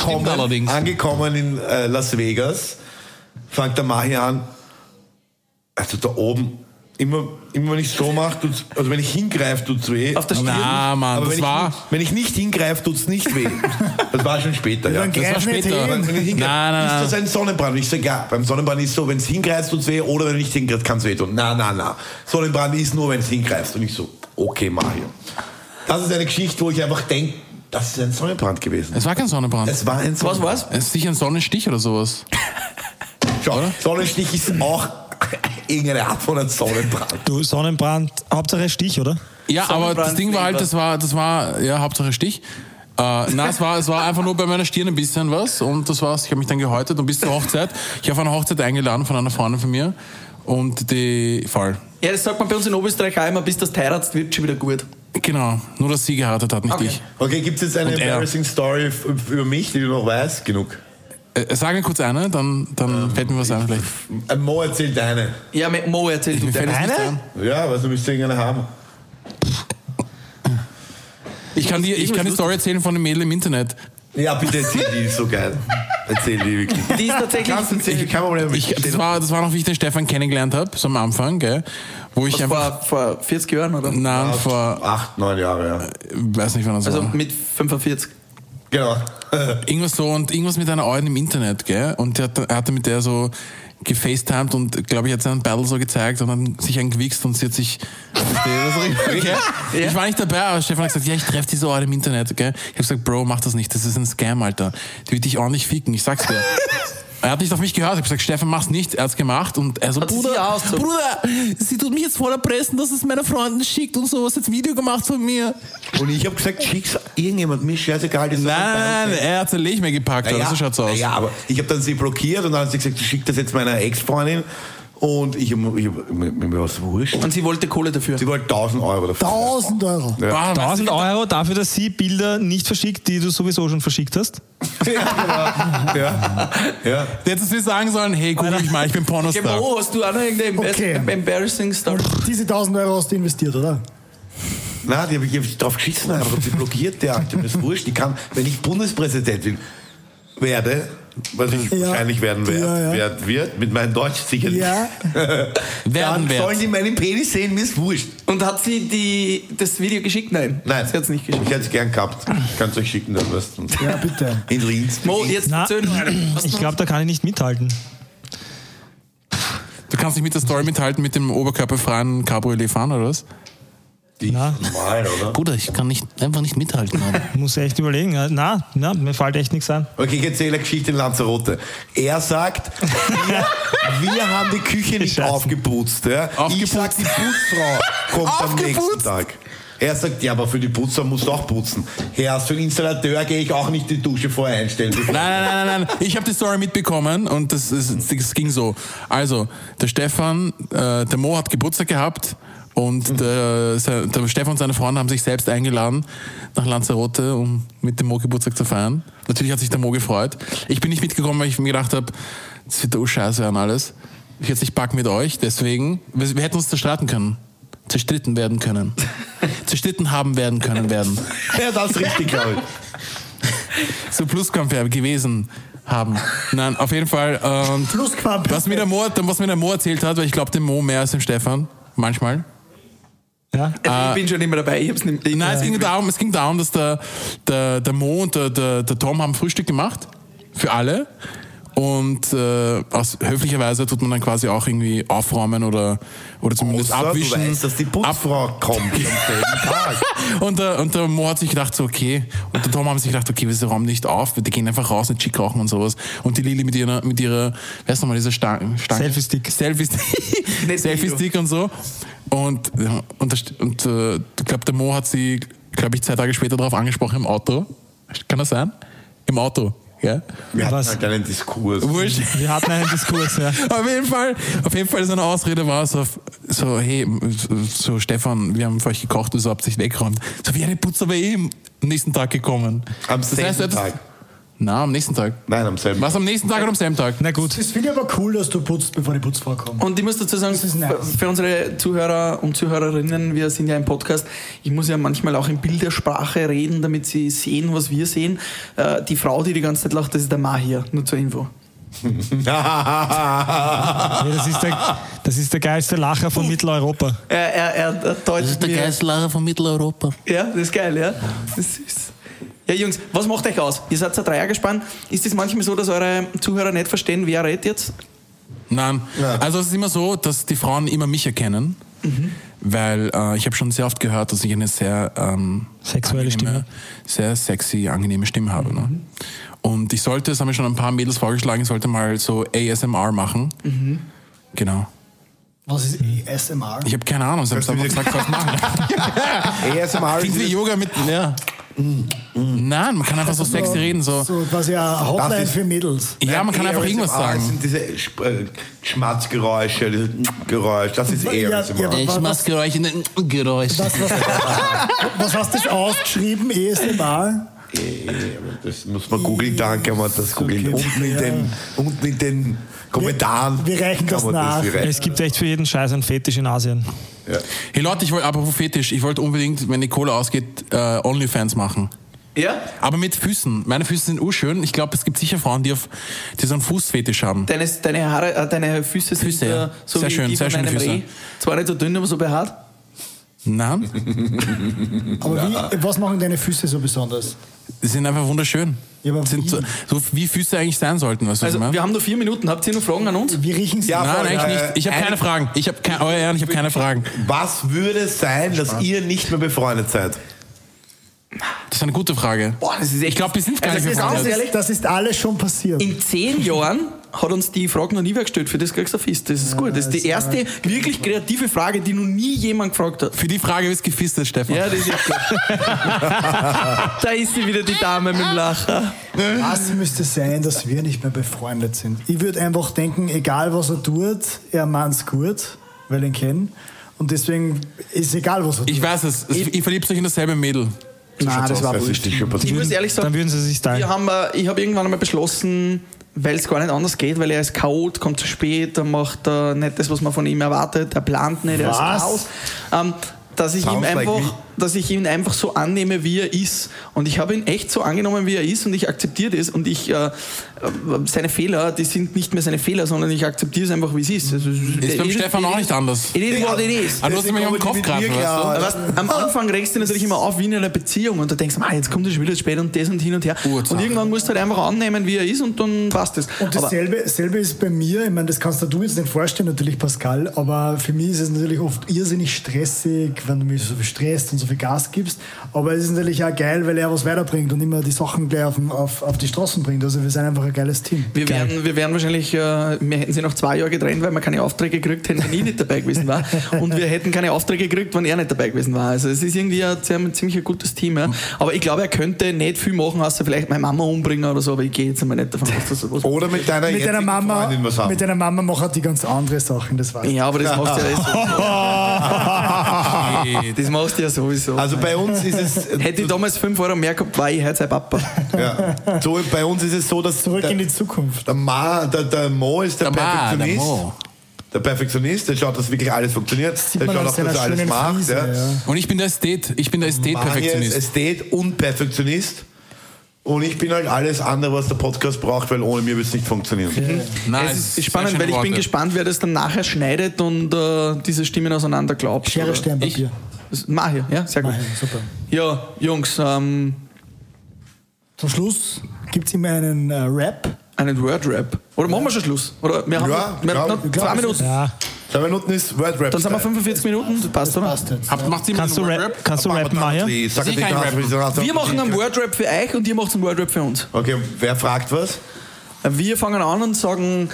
A: Angekommen in Las Vegas, fängt der Mahi an, Also da oben, immer wenn ich so mache, also wenn ich hingreife, tut's weh.
B: Auf der Stirn?
E: Na, Mann,
A: aber
E: wenn
A: ich nicht hingreife, tut's nicht weh. Das war schon später, ja.
C: Dann
E: das war
C: greif nicht
E: später.
C: hin.
A: Wenn ich hingreife,
E: Nein.
A: ist das ein Sonnenbrand? Und ich sage, ja, beim Sonnenbrand ist so, wenn es hingreifst, tut's weh, oder wenn du nicht hingreifst, kann es weh tun. Na. Sonnenbrand ist nur, wenn es hingreifst. Und ich so, okay, Mario. Das ist eine Geschichte, wo ich einfach denke, das ist ein Sonnenbrand gewesen.
E: Es war kein Sonnenbrand.
A: Es war ein Sonnenbrand.
B: Was war's?
E: Es ist sicher ein Sonnenstich oder sowas.
A: Schau, Sonnenstich ist auch irgendeine Art von einem Sonnenbrand.
D: Du, Sonnenbrand, Hauptsache Stich, oder?
E: Ja, aber das Ding war halt, das war ja Hauptsache Stich. Es war einfach nur bei meiner Stirn ein bisschen was und das war's. Ich habe mich dann gehäutet und bis zur Hochzeit. Ich habe auf eine Hochzeit eingeladen von einer Freundin von mir und die Fall.
B: Ja, das sagt man bei uns in Österreich auch immer, bis das heiratst, wird schon wieder gut.
E: Genau, nur dass sie geheiratet hat, nicht ich.
A: Okay, gibt es jetzt eine
E: Und er.
A: embarrassing Story über mich, die du noch weißt? Genug.
E: Sag mir kurz eine, dann fällt mir was ein vielleicht.
A: Mo erzählt eine.
B: Ja, Mo erzählt du
E: Mir fällt es nicht
B: deine.
E: ein.
A: Ja, was du müsstest irgendeine haben.
E: Ich kann die Story erzählen von dem Mädel im Internet.
A: Ja, bitte erzähl die, ist so geil. Erzähl die wirklich.
B: Die ist tatsächlich...
A: Kannst du erzählen, kein Problem.
E: Das war noch, wie ich den Stefan kennengelernt habe, so am Anfang, gell? Wo ich einfach...
B: vor 40 Jahren, oder?
E: Nein, vor...
A: 8, 9 Jahre, ja.
E: Weiß nicht, wann das
B: Also
E: war.
B: mit 45.
A: Genau.
E: Irgendwas so und irgendwas mit einer Alten im Internet, gell? Und er hatte mit der so gefacetimed und, glaube ich, hat sie einen Battle so gezeigt und dann sich eingewichst und sie hat sich... Okay?
B: Ja.
E: Ich war nicht dabei, aber Stefan hat gesagt, ja, ich treffe die so Alte im Internet, okay? Ich habe gesagt, Bro, mach das nicht, das ist ein Scam, Alter. Die wird dich ordentlich ficken, ich sag's dir. Er hat nicht auf mich gehört. Ich habe gesagt, Stefan, mach's nicht. Er hat's gemacht und er so, Bruder, sie tut mich jetzt voll erpressen, dass es meiner Freundin schickt und so. Was hat ein Video gemacht von mir?
A: Und ich habe gesagt, schick's irgendjemand, mir scheißegal. Das
E: Nein, er hat sein Lech mehr gepackt.
A: ja,
E: So schaut's aus.
A: Ja, aber ich habe dann sie blockiert und dann hat sie gesagt, schick das jetzt meiner Ex-Freundin. Und mir was wurscht.
B: Und sie wollte Kohle dafür.
A: Sie wollte 1.000 Euro dafür.
C: 1.000 Euro.
A: Ja.
D: 1.000 Euro dafür, dass sie Bilder nicht verschickt, die du sowieso schon verschickt hast?
A: Ja.
E: Du hättest mir sagen sollen, hey, guck mich mal, ich bin Pornostar.
B: Mo, hast du auch noch irgendeine embarrassing Story?
C: Diese 1.000 Euro hast du investiert, oder?
A: Nein, die habe ich drauf geschissen, aber sie blockiert der Alte. Das ist wurscht. Die kann, wenn ich Bundespräsident werde, was ich wahrscheinlich werden wird, mit meinem Deutsch sicherlich.
C: Ja.
A: Dann sollen die meinen Penis sehen, mir ist wurscht.
B: Und hat sie das Video geschickt? Nein.
A: Nein.
B: Sie hat es nicht geschickt.
A: Ich hätte es gern gehabt. Ich kann es euch schicken, dann was.
C: Ja, bitte.
A: In Linz.
B: Mo, jetzt erzähl noch einen.
D: Ich glaube, da kann ich nicht mithalten.
E: Du kannst nicht mit der Story mithalten mit dem oberkörperfreien Cabriolet fahren, oder was?
D: Na,
A: Normal, oder?
E: Bruder, ich kann einfach nicht mithalten.
D: muss echt überlegen. Na, mir fällt echt nichts ein.
A: Okay, ich erzähle eine Geschichte in Lanzarote. Er sagt, wir haben die Küche nicht
D: Scheiße.
A: aufgeputzt. Ja? Ich sag, die Putzfrau kommt am nächsten Tag. Er sagt, ja, aber für die Putzer musst du auch putzen. Herr, als für den Installateur gehe ich auch nicht die Dusche vorher einstellen.
E: Nein. Ich habe die Story mitbekommen und das ging so. Also, der Stefan, der Mo hat Geburtstag gehabt und der Stefan und seine Freunde haben sich selbst eingeladen nach Lanzarote, um mit dem Mo Geburtstag zu feiern. Natürlich hat sich der Mo gefreut. Ich bin nicht mitgekommen, weil ich mir gedacht habe, das wird scheiße an alles. Ich jetzt nicht backen mit euch, deswegen, wir hätten uns zerstritten werden können. Zerstritten haben werden.
A: Ja, das ist richtig, glaube ich.
E: So Plusquamper gewesen haben. Nein, auf jeden Fall.
C: Plusquamper.
E: Was mir der Mo erzählt hat, weil ich glaube dem Mo mehr als dem Stefan. Manchmal.
D: Ja?
B: Ich bin schon immer dabei. Ich hab's nicht.
E: Nein, es ging darum, dass der Mo und der Tom haben Frühstück gemacht. Für alle. Und aus höflicher Weise tut man dann quasi auch irgendwie aufräumen oder zumindest abwischen.
A: Du weißt, dass die Putzfrau kommt am selben Tag.
E: Und der Mo hat sich gedacht, so okay. Und der Tom haben sich gedacht, okay, wir räumen nicht auf. Die gehen einfach raus, nicht schick rauchen und sowas. Und die Lili mit ihrer wer ist nochmal, dieser Stange?
D: Selfie-Stick.
E: Selfie-Stick und so. Und ich glaube, der Mo hat sie, glaube ich, 2 Tage später darauf angesprochen im Auto. Kann das sein? Im Auto. Ja?
A: Wir hatten halt einen Diskurs.
E: Wurscht.
D: Wir hatten einen Diskurs, ja.
E: Auf jeden Fall seine Ausrede war so hey, so Stefan, wir haben für euch gekocht, so habt ihr sich weggeräumt. So wie eine Putzer bei ihm am nächsten Tag gekommen.
A: Am selben Tag.
E: Na, am nächsten Tag.
A: Nein, am selben Tag.
E: Was am nächsten Tag oder am selben Tag?
D: Na gut.
C: Das finde ich aber cool, dass du putzt, bevor die Putzfrau kommt.
B: Und ich muss dazu sagen,
C: ist nice.
B: für unsere Zuhörer und Zuhörerinnen, wir sind ja im Podcast, ich muss ja manchmal auch in Bildersprache reden, damit sie sehen, was wir sehen. Die Frau, die ganze Zeit lacht, das ist der Mahir, nur zur Info.
D: Das ist der geilste Lacher von Mitteleuropa.
E: Das ist der geilste Lacher von Mitteleuropa.
B: Ja, das ist geil, ja. Das ist... Ja, Jungs, was macht euch aus? Ihr seid ein Dreiergespann. Ist es manchmal so, dass eure Zuhörer nicht verstehen, wer redet jetzt?
E: Nein. Also es ist immer so, dass die Frauen immer mich erkennen, weil ich habe schon sehr oft gehört, dass ich eine sehr
D: sexuelle Stimme,
E: sehr sexy, angenehme Stimme habe. Ne? Und das haben mir schon ein paar Mädels vorgeschlagen, ich sollte mal so ASMR machen. Genau.
C: Was ist ASMR?
E: Ich habe keine Ahnung, sie haben einfach gesagt, was machen.
A: ASMR
E: ist wie Yoga mit... Ja. Nein, man kann einfach so sexy reden. So
C: quasi eine Hotline für Mädels.
E: Ja, man kann einfach irgendwas sagen.
A: Das sind diese Schmatzgeräusche, dieses Geräusch, das ist ASMR.
E: Schmatzgeräusche, Geräusch.
C: Was hast du ausgeschrieben, ASMR?
A: Das muss man googeln, dann kann man das googeln. Unten in den Kommentaren.
C: Wir reichen das nach.
D: Es gibt echt für jeden Scheiß einen Fetisch in Asien.
E: Ja. Hey Leute, apropos Fetisch, ich wollte unbedingt, wenn die Kohle ausgeht, OnlyFans machen.
B: Ja?
E: Aber mit Füßen. Meine Füße sind urschön. Ich glaube, es gibt sicher Frauen, die so einen Fußfetisch haben.
B: Deine Füße sind
E: ja.
B: so
E: sehr
B: wie
E: schön,
B: die
E: sehr
B: von
E: schöne
B: einem
E: Füße.
B: Reh. Zwar nicht so dünn, aber so behaart.
E: Nein.
C: Aber was machen deine Füße so besonders?
E: Die sind einfach wunderschön.
C: Ja, aber
E: sind so wie Füße eigentlich sein sollten. Weißt du,
B: also, wir haben nur 4 Minuten. Habt ihr noch Fragen an uns?
C: Wie riechen sie?
E: Ja, nein, eigentlich nicht. Ich habe keine Fragen. Ich habe keine Fragen.
A: Was würde es sein, dass ihr nicht mehr befreundet seid?
E: Das ist eine gute Frage.
B: Boah, das ist echt...
E: Ich glaube, wir sind gar nicht befreundet.
C: Das ist alles schon passiert.
B: In 10 Jahren hat uns die Frage noch nie wer gestellt. Für das kriegst du ein Fist. Das ist gut. Das ist die erste wirklich kreative Frage, die noch nie jemand gefragt hat.
E: Für die Frage ist gefistet, Stefan.
B: Ja, das ist echt klar. Da ist sie wieder, die Dame mit dem Lacher.
C: Was müsste sein, dass wir nicht mehr befreundet sind? Ich würde einfach denken, egal was er tut, er meint's gut, weil ich ihn kenne. Und deswegen ist egal, was er tut.
E: Ich weiß es. Ihr verliebt euch in dasselbe Mädel.
B: Nein, das war wurscht. Ich muss ehrlich sagen,
D: dann würden sie sich teilen.
B: Ich habe irgendwann einmal beschlossen, weil es gar nicht anders geht, weil er ist Chaot, kommt zu spät, er macht nicht das, was man von ihm erwartet, er plant nicht, er ist Chaos. Dass ich ihn einfach so annehme, wie er ist. Und ich habe ihn echt so angenommen, wie er ist, und ich akzeptiere das. Und seine Fehler, die sind nicht mehr seine Fehler, sondern ich akzeptiere es einfach, wie es ist. Also,
E: ist beim Stefan auch nicht anders.
B: It is what it is.
E: Du hast mich am Kopf greifen, weißt du?
B: Am Anfang regst du natürlich immer auf wie in einer Beziehung und du denkst, jetzt kommt er schon wieder spät und das und hin und her. Und irgendwann musst du halt einfach annehmen, wie er ist, und dann passt es.
C: Und dasselbe ist bei mir, ich meine, das kannst du jetzt nicht vorstellen, natürlich, Pascal, aber für mich ist es natürlich oft irrsinnig stressig, wenn du mich so viel stresst und so viel Gas gibst, aber es ist natürlich auch geil, weil er was weiterbringt und immer die Sachen gleich auf die Straßen bringt. Also wir sind einfach ein geiles Team.
B: Wir wären wahrscheinlich, wir hätten sie nach 2 Jahren getrennt, weil wir keine Aufträge gekriegt hätten, wenn ich nicht dabei gewesen war, und wir hätten keine Aufträge gekriegt, wenn er nicht dabei gewesen war. Also es ist irgendwie ein ziemlich gutes Team. Ja. Aber ich glaube, er könnte nicht viel machen, außer vielleicht meine Mama umbringen oder so, aber ich gehe jetzt einmal nicht davon aus, dass er was
A: Oder mit deiner
C: Mama,
A: Freundin was haben.
C: Mit deiner Mama macht die ganz andere Sachen, das weiß ich.
B: Ja, aber das machst du ja sowieso. Das machst du ja sowieso.
A: Also bei uns ist es...
B: Hätte ich damals 5 Euro mehr gehabt, war ich heute sein Papa.
A: Ja. So, bei uns ist es so, dass...
C: Zurück in die Zukunft.
A: Der Mo ist der Perfektionist. Der Perfektionist, der schaut, dass wirklich alles funktioniert. Der schaut auch, dass er alles macht.
C: Friese, ja.
E: Und ich bin der Ästhet. Ich bin der Ästhet-Perfektionist.
A: Ästhet und Perfektionist. Und ich bin halt alles andere, was der Podcast braucht, weil ohne mir wird es nicht funktionieren.
E: Nein,
B: es ist spannend, weil ich bin gespannt, wer das dann nachher schneidet und diese Stimmen auseinander glaubt.
C: Schere, Stern, Papier.
B: Mahir, ja, sehr gut.
C: Mahir, super.
B: Ja, Jungs,
C: zum Schluss gibt es immer einen Rap.
B: Einen Word-Rap. Oder machen wir schon Schluss? Oder wir haben noch 2 Minuten.
D: Ja.
A: 2 Minuten ist Word-Rap.
B: Dann sind wir 45 Minuten. Das passt, oder?
D: Kannst du rappen, Mahir?
B: Wir machen einen Word-Rap für euch und ihr macht einen Word-Rap für uns.
A: Okay, wer fragt was?
B: Wir fangen an und sagen...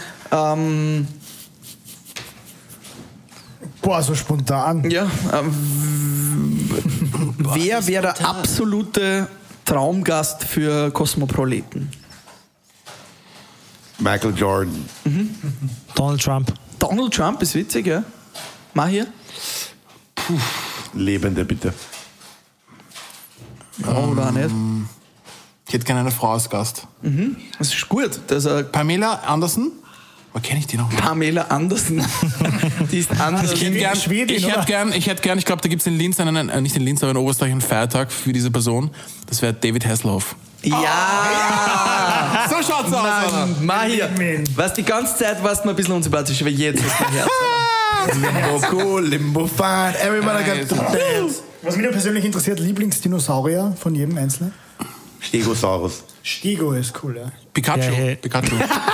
C: Boah, so spontan.
B: Ja. Wer wäre der absolute Traumgast für Kosmoproleten?
A: Michael Jordan.
D: Donald Trump.
B: Donald Trump ist witzig, ja? Mahir?
A: Lebende, bitte.
B: Oder auch nicht?
E: Ich hätte gerne eine Frau als Gast.
B: Das ist gut.
E: Pamela Anderson? Wo kenne ich die noch?
B: Pamela Anderson. Die ist anders.
E: Ich hätte gern, ich glaube, da gibt es in Linz nicht in Linz, aber in Oberösterreich einen Feiertag für diese Person. Das wäre David Hasselhoff.
B: Ja!
A: So
E: schaut's aus, Alter.
B: Mahir, was die ganze Zeit warst du mir ein bisschen unsympathisch, aber jetzt hast du mein Herz.
A: Limbo cool, Limbo fine, everybody got to dance.
C: Was mich persönlich interessiert, Lieblingsdinosaurier von jedem Einzelnen?
A: Stegosaurus.
C: Stego ist cool, ja.
E: Pikachu.
D: Ja,
E: Pikachu.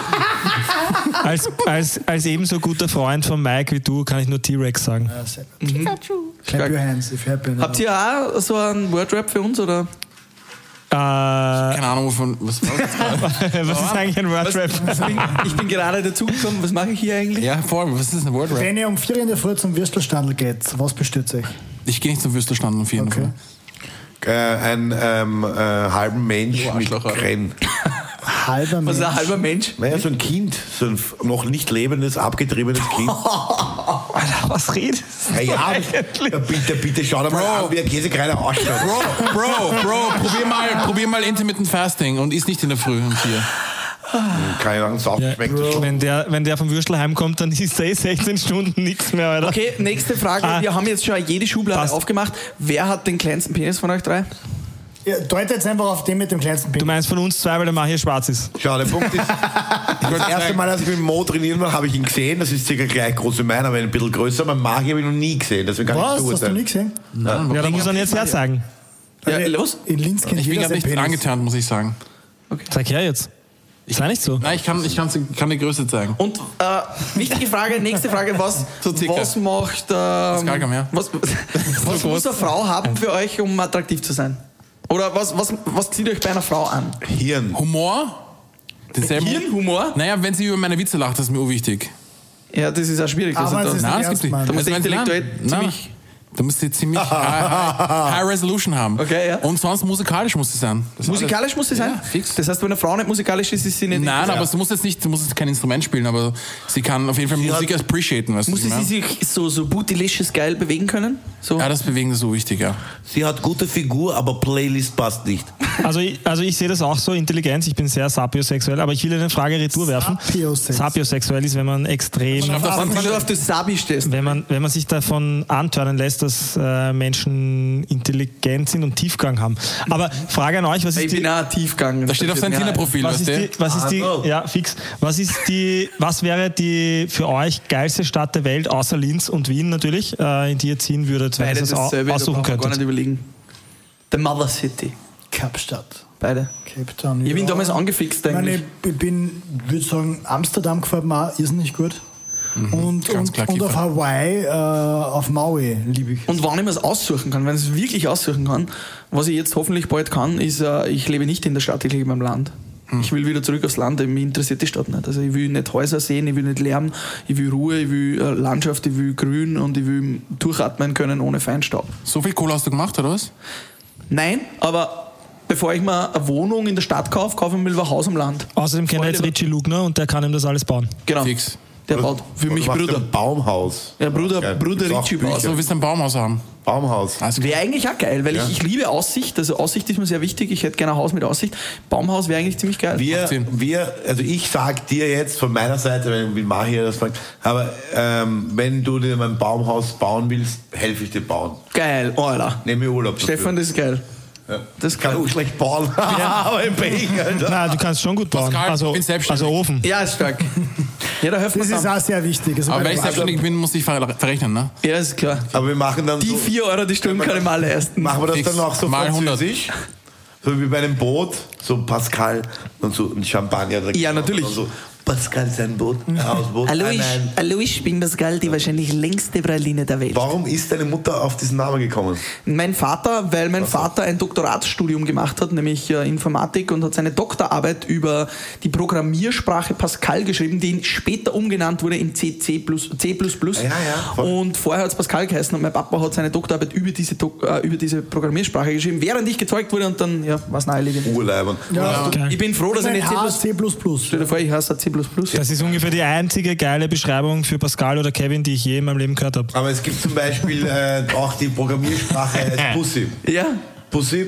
D: Als ebenso guter Freund von Mike wie du kann ich nur T-Rex sagen.
C: Ja, sehr gut. Pikachu. Clap your hands if happy.
B: Habt ihr auch so einen Wordrap für uns, oder?
E: Keine Ahnung, wovon. Was war das gerade?
D: Was ist eigentlich ein Wordrap?
B: Ich bin gerade dazugekommen, was mache ich hier eigentlich?
E: Ja, vor allem, was ist ein Wordrap?
C: Wenn ihr um 4 in der Früh zum Würstelstandl geht, was bestürzt euch?
E: Ich gehe nicht zum Würstelstand um 4 Uhr.
C: Okay.
A: Einen halben Mensch mit Krenn.
C: Halber Mensch.
B: Was ist ein halber Mensch?
A: Naja, so ein Kind, so ein noch nicht lebendes, abgetriebenes Kind.
D: Alter, was redest du?
A: Ja, bitte schau dir mal an, wie ein Käsekreiner ausschaut.
E: Bro, probier mal Intermittent Fasting und isst nicht in der Früh um 4.
A: Keine Ahnung, sauft, schmeckt das schon.
D: Wenn der vom Würstel heimkommt, dann ist er 16 Stunden nichts mehr, Alter.
B: Okay, nächste Frage. Wir haben jetzt schon jede Schublade aufgemacht. Wer hat den kleinsten Penis von euch drei?
C: Ja, deutet jetzt einfach auf den mit dem kleinsten Penis.
D: Du meinst von uns zwei, weil der Mahir schwarz ist.
A: Schau, der Punkt ist, das erste Mal, als ich mit Mo trainieren war, habe ich ihn gesehen. Das ist circa gleich groß wie meiner, aber ein bisschen größer. Mein Magi habe ich noch nie gesehen. Deswegen kann
C: Was?
A: ich
C: Hast du nie gesehen?
E: Nein,
D: Ja, da muss man jetzt sagen.
B: Ja, los.
C: In Linz kennt
E: ich bin
C: jeder
E: gerade
C: seinen
E: nicht
C: Penis.
E: angeturnt, muss ich sagen.
D: Sag her jetzt. Sei nicht so.
E: Nein, ich kann die Größe zeigen.
B: Und wichtige Frage, nächste Frage, was macht was muss eine Frau haben für euch, um attraktiv zu sein? Oder was zieht euch bei einer Frau an?
A: Hirn.
E: Humor?
B: Humor?
E: Naja, wenn sie über meine Witze lacht, das ist mir urwichtig.
B: Ja, das ist auch schwierig.
C: Aber es ist
E: Nein, das
C: ernst,
E: gibt's nicht.
C: Mann.
B: Da musst du
E: Also, wenn sie
B: intellektuell
E: lernen,
B: ziemlich...
E: Da musst du ziemlich high Resolution haben.
B: Okay, ja.
E: Und sonst musikalisch muss sie sein. Das
B: Musikalisch muss sie sein?
E: Ja, fix.
B: Das heißt, wenn eine Frau nicht musikalisch ist, ist sie nicht...
E: Nein, aber sie muss jetzt kein Instrument spielen, aber sie kann auf jeden Fall Musik appreciaten. Weißt du,
B: Muss sie sich so bootylicious geil bewegen können? So.
E: ja, das Bewegen ist so wichtig, ja.
A: Sie hat gute Figur, aber Playlist passt nicht.
D: Also ich sehe das auch so, Intelligenz, ich bin sehr sapiosexuell, aber ich will eine Frage retour werfen. Sapiosexuell ist, wenn man extrem...
B: Wenn du auf das Sabi stehst.
D: Wenn man sich davon antörnen lässt, dass Menschen intelligent sind und Tiefgang haben. Aber Frage an euch, was ist
B: Ich bin auch Tiefgang.
E: Da steht auf sein Tinder-Profil,
D: was wäre die für euch geilste Stadt der Welt, außer Linz und Wien natürlich, in die ihr ziehen würdet, wenn ihr es aussuchen
B: Gar nicht
D: könntet?
B: überlegen. The Mother City.
C: Kapstadt.
B: Beide.
C: Cape Town.
B: Ich bin damals angefixt eigentlich.
C: Ich würde sagen, Amsterdam gefällt mir auch irrsinnig gut. Und auf Hawaii, auf Maui liebe ich.
B: Und wann ich mir es aussuchen kann, wenn ich es wirklich aussuchen kann, was ich jetzt hoffentlich bald kann, ist, ich lebe nicht in der Stadt, ich lebe im Land. Ich will wieder zurück aufs Land, mich interessiert die Stadt nicht. Also ich will nicht Häuser sehen, ich will nicht Lärm, ich will Ruhe, ich will Landschaft, ich will Grün und ich will durchatmen können ohne Feinstaub.
E: So viel Kohle hast du gemacht, oder was?
B: Nein, aber bevor ich mir eine Wohnung in der Stadt kaufe, kaufe ich mir lieber ein Haus am Land.
D: Außerdem kennt er jetzt Richie Lugner und der kann ihm das alles bauen.
B: Genau.
E: Fix.
B: Der baut für mich Bruder.
A: Ein Baumhaus.
B: Ja, Bruder Richie baut.
E: Also, du willst ein Baumhaus haben.
A: Baumhaus.
B: Wäre eigentlich auch geil, weil ich liebe Aussicht. Also Aussicht ist mir sehr wichtig. Ich hätte gerne ein Haus mit Aussicht. Baumhaus wäre eigentlich ziemlich geil.
A: Also ich sag dir jetzt von meiner Seite, wenn Mahir das fragt, aber wenn du dir ein Baumhaus bauen willst, helfe ich dir bauen.
B: Geil, Alter.
A: Nehme Urlaub dafür.
B: Stefan, das ist geil.
A: Ja.
B: Das
A: kann auch schlecht bauen. Aber im Pech, Alter.
D: Nein, du kannst schon gut bauen.
E: Pascal, ich bin selbstständig.
D: Also Ofen.
B: Ja, ist stark. Ja, da helfen
C: Das
B: wir
C: ist auch sehr wichtig. Also
E: Aber wenn ich selbstständig bin, muss ich verrechnen, ne?
B: Ja, ist klar.
A: Aber wir machen dann
B: Die
A: so,
B: 4 € die Stunde kann ich mal leisten.
A: machen wir das
E: Fix.
A: dann auch so
E: Mal 100.
A: französisch? So wie bei einem Boot, so Pascal und so ein Champagner.
B: Ja, natürlich.
A: Und so, Pascal sein Boot, Hausboot.
B: Hallo, ich bin Pascal, die wahrscheinlich längste Praline der Welt.
A: Warum ist deine Mutter auf diesen Namen gekommen?
B: Mein Vater, weil mein Vater ein Doktoratsstudium gemacht hat, nämlich Informatik, und hat seine Doktorarbeit über die Programmiersprache Pascal geschrieben, die später umgenannt wurde in C++.
A: Ja,
B: und vorher hat es Pascal geheißen und mein Papa hat seine Doktorarbeit über diese Programmiersprache geschrieben, während ich gezeugt wurde, und dann war es naheliegend.
A: Urleibern.
C: Ja.
D: Okay.
B: Ich bin froh, dass ich nicht
C: C++.
B: Stell dir vor, ich hasse C++.
D: Das ist ungefähr die einzige geile Beschreibung für Pascal oder Kevin, die ich je in meinem Leben gehört habe.
A: Aber es gibt zum Beispiel auch die Programmiersprache als Pussy.
B: Ja.
A: Pussy.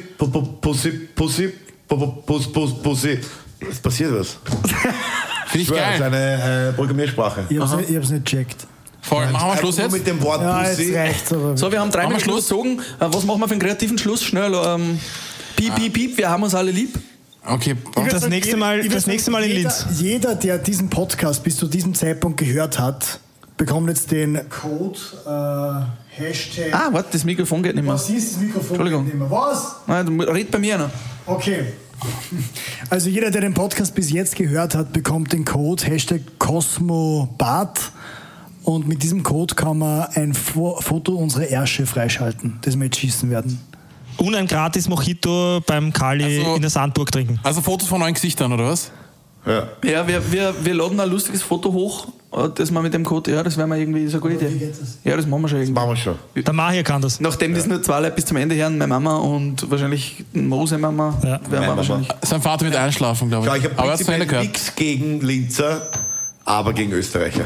A: Es passiert was.
E: Finde ich
A: Das ist
E: geil.
A: eine Programmiersprache.
C: Ich hab's nicht gecheckt.
E: Voll. Machen wir Schluss
A: Nur
E: jetzt?
A: mit dem Wort
C: Ja, jetzt
A: Pussy.
C: reicht's aber.
B: So, wir haben 3
E: Machen wir
B: Minuten
E: Schluss?
B: gezogen. Was machen wir für einen kreativen Schluss? Schnell. Piep, piep, piep, wir haben uns alle lieb.
E: Okay,
D: das nächste Mal in Linz.
C: Jeder, der diesen Podcast bis zu diesem Zeitpunkt gehört hat, bekommt jetzt den Code Hashtag.
B: Warte, das Mikrofon geht nicht mehr.
C: Was ist das Mikrofon?
B: Entschuldigung.
C: Geht nicht mehr. Was?
B: Nein, red bei mir noch.
C: Okay. Also jeder, der den Podcast bis jetzt gehört hat, bekommt den Code Hashtag CosmoBart. Und mit diesem Code kann man ein Foto unserer Ärsche freischalten, das wir jetzt schießen werden.
D: Und ein gratis Mojito beim Kali in der Sandburg trinken.
E: Also Fotos von neuen Gesichtern, oder was?
B: Ja, wir laden ein lustiges Foto hoch, das wir mit dem Code, das wäre mal irgendwie so eine gute Idee. Ja, das machen wir schon irgendwie.
D: Der Mahir kann das.
B: Nachdem das nur 2 Leute bis zum Ende hören, meine Mama und wahrscheinlich Mose Mama, werden wir wahrscheinlich.
E: Sein Vater wird einschlafen, glaube ich.
A: Ich habe prinzipiell nichts gegen Linzer, aber gegen Österreicher.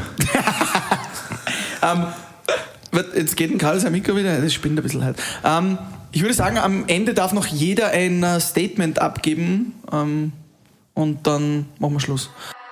B: Jetzt geht ein Karl sein Mikro wieder, das spinnt ein bisschen halt. Ich würde sagen, am Ende darf noch jeder ein Statement abgeben und dann machen wir Schluss.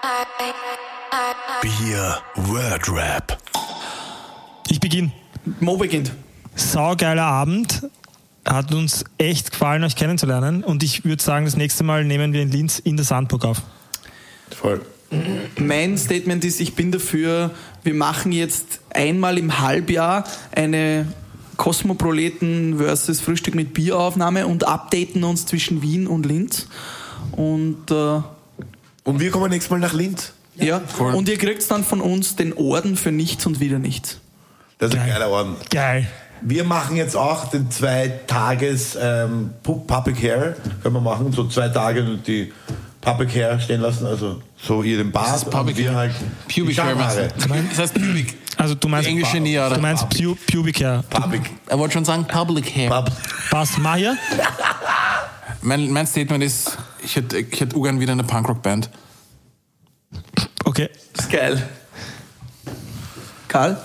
F: Bier Word Rap.
D: Ich beginne.
B: Mo beginnt.
D: Saugeiler Abend. Hat uns echt gefallen, euch kennenzulernen. Und ich würde sagen, das nächste Mal nehmen wir in Linz in der Sandburg auf.
A: Voll.
B: Mein Statement ist, ich bin dafür, wir machen jetzt einmal im Halbjahr eine Cosmoproleten versus Frühstück mit Bieraufnahme und updaten uns zwischen Wien und Linz. Und
A: wir kommen nächstes Mal nach Linz.
B: Ja, cool. Und ihr kriegt dann von uns den Orden für nichts und wieder nichts.
A: Das ist ein geiler Orden.
D: Geil.
A: Wir machen jetzt auch den 2 Tages Public Hair. Können wir machen, so 2 Tage und die Public Hair stehen lassen, also so ihr den Bart und wir halt
E: Pubic Hair. Das heißt Pubic.
D: Also du meinst
E: englische Nähe,
D: du meinst Pubic Hair.
A: Public.
E: Er wollte schon sagen Public Hair.
D: Passt, Mahir?
E: Mein Statement ist, ich hätte ungern wieder eine Punkrock-Band.
D: Okay.
B: Das ist geil. Karl?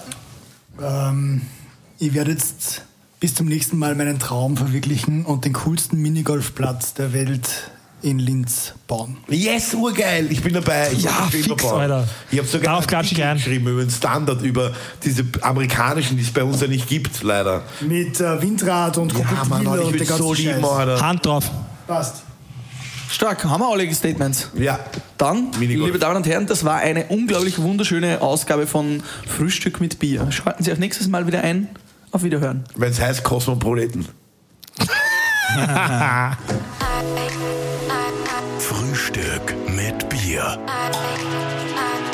C: Ich werde jetzt bis zum nächsten Mal meinen Traum verwirklichen und den coolsten Minigolfplatz der Welt in Linz bauen.
A: Yes, urgeil, ich bin dabei.
D: Fix, Alter.
A: Ich habe sogar einen Artikel geschrieben über den Standard, über diese amerikanischen, die es bei uns ja nicht gibt, leider.
C: Mit Windrad und Krokodile und der ganze Scheiß.
D: Hand drauf.
C: Passt.
B: Stark, haben wir alle Statements?
A: Ja.
B: Dann, liebe Damen und Herren, das war eine unglaublich wunderschöne Ausgabe von Frühstück mit Bier. Schalten Sie auch nächstes Mal wieder ein. Auf Wiederhören.
A: Wenn es heißt Cosmoproleten.
F: Frühstück mit Bier.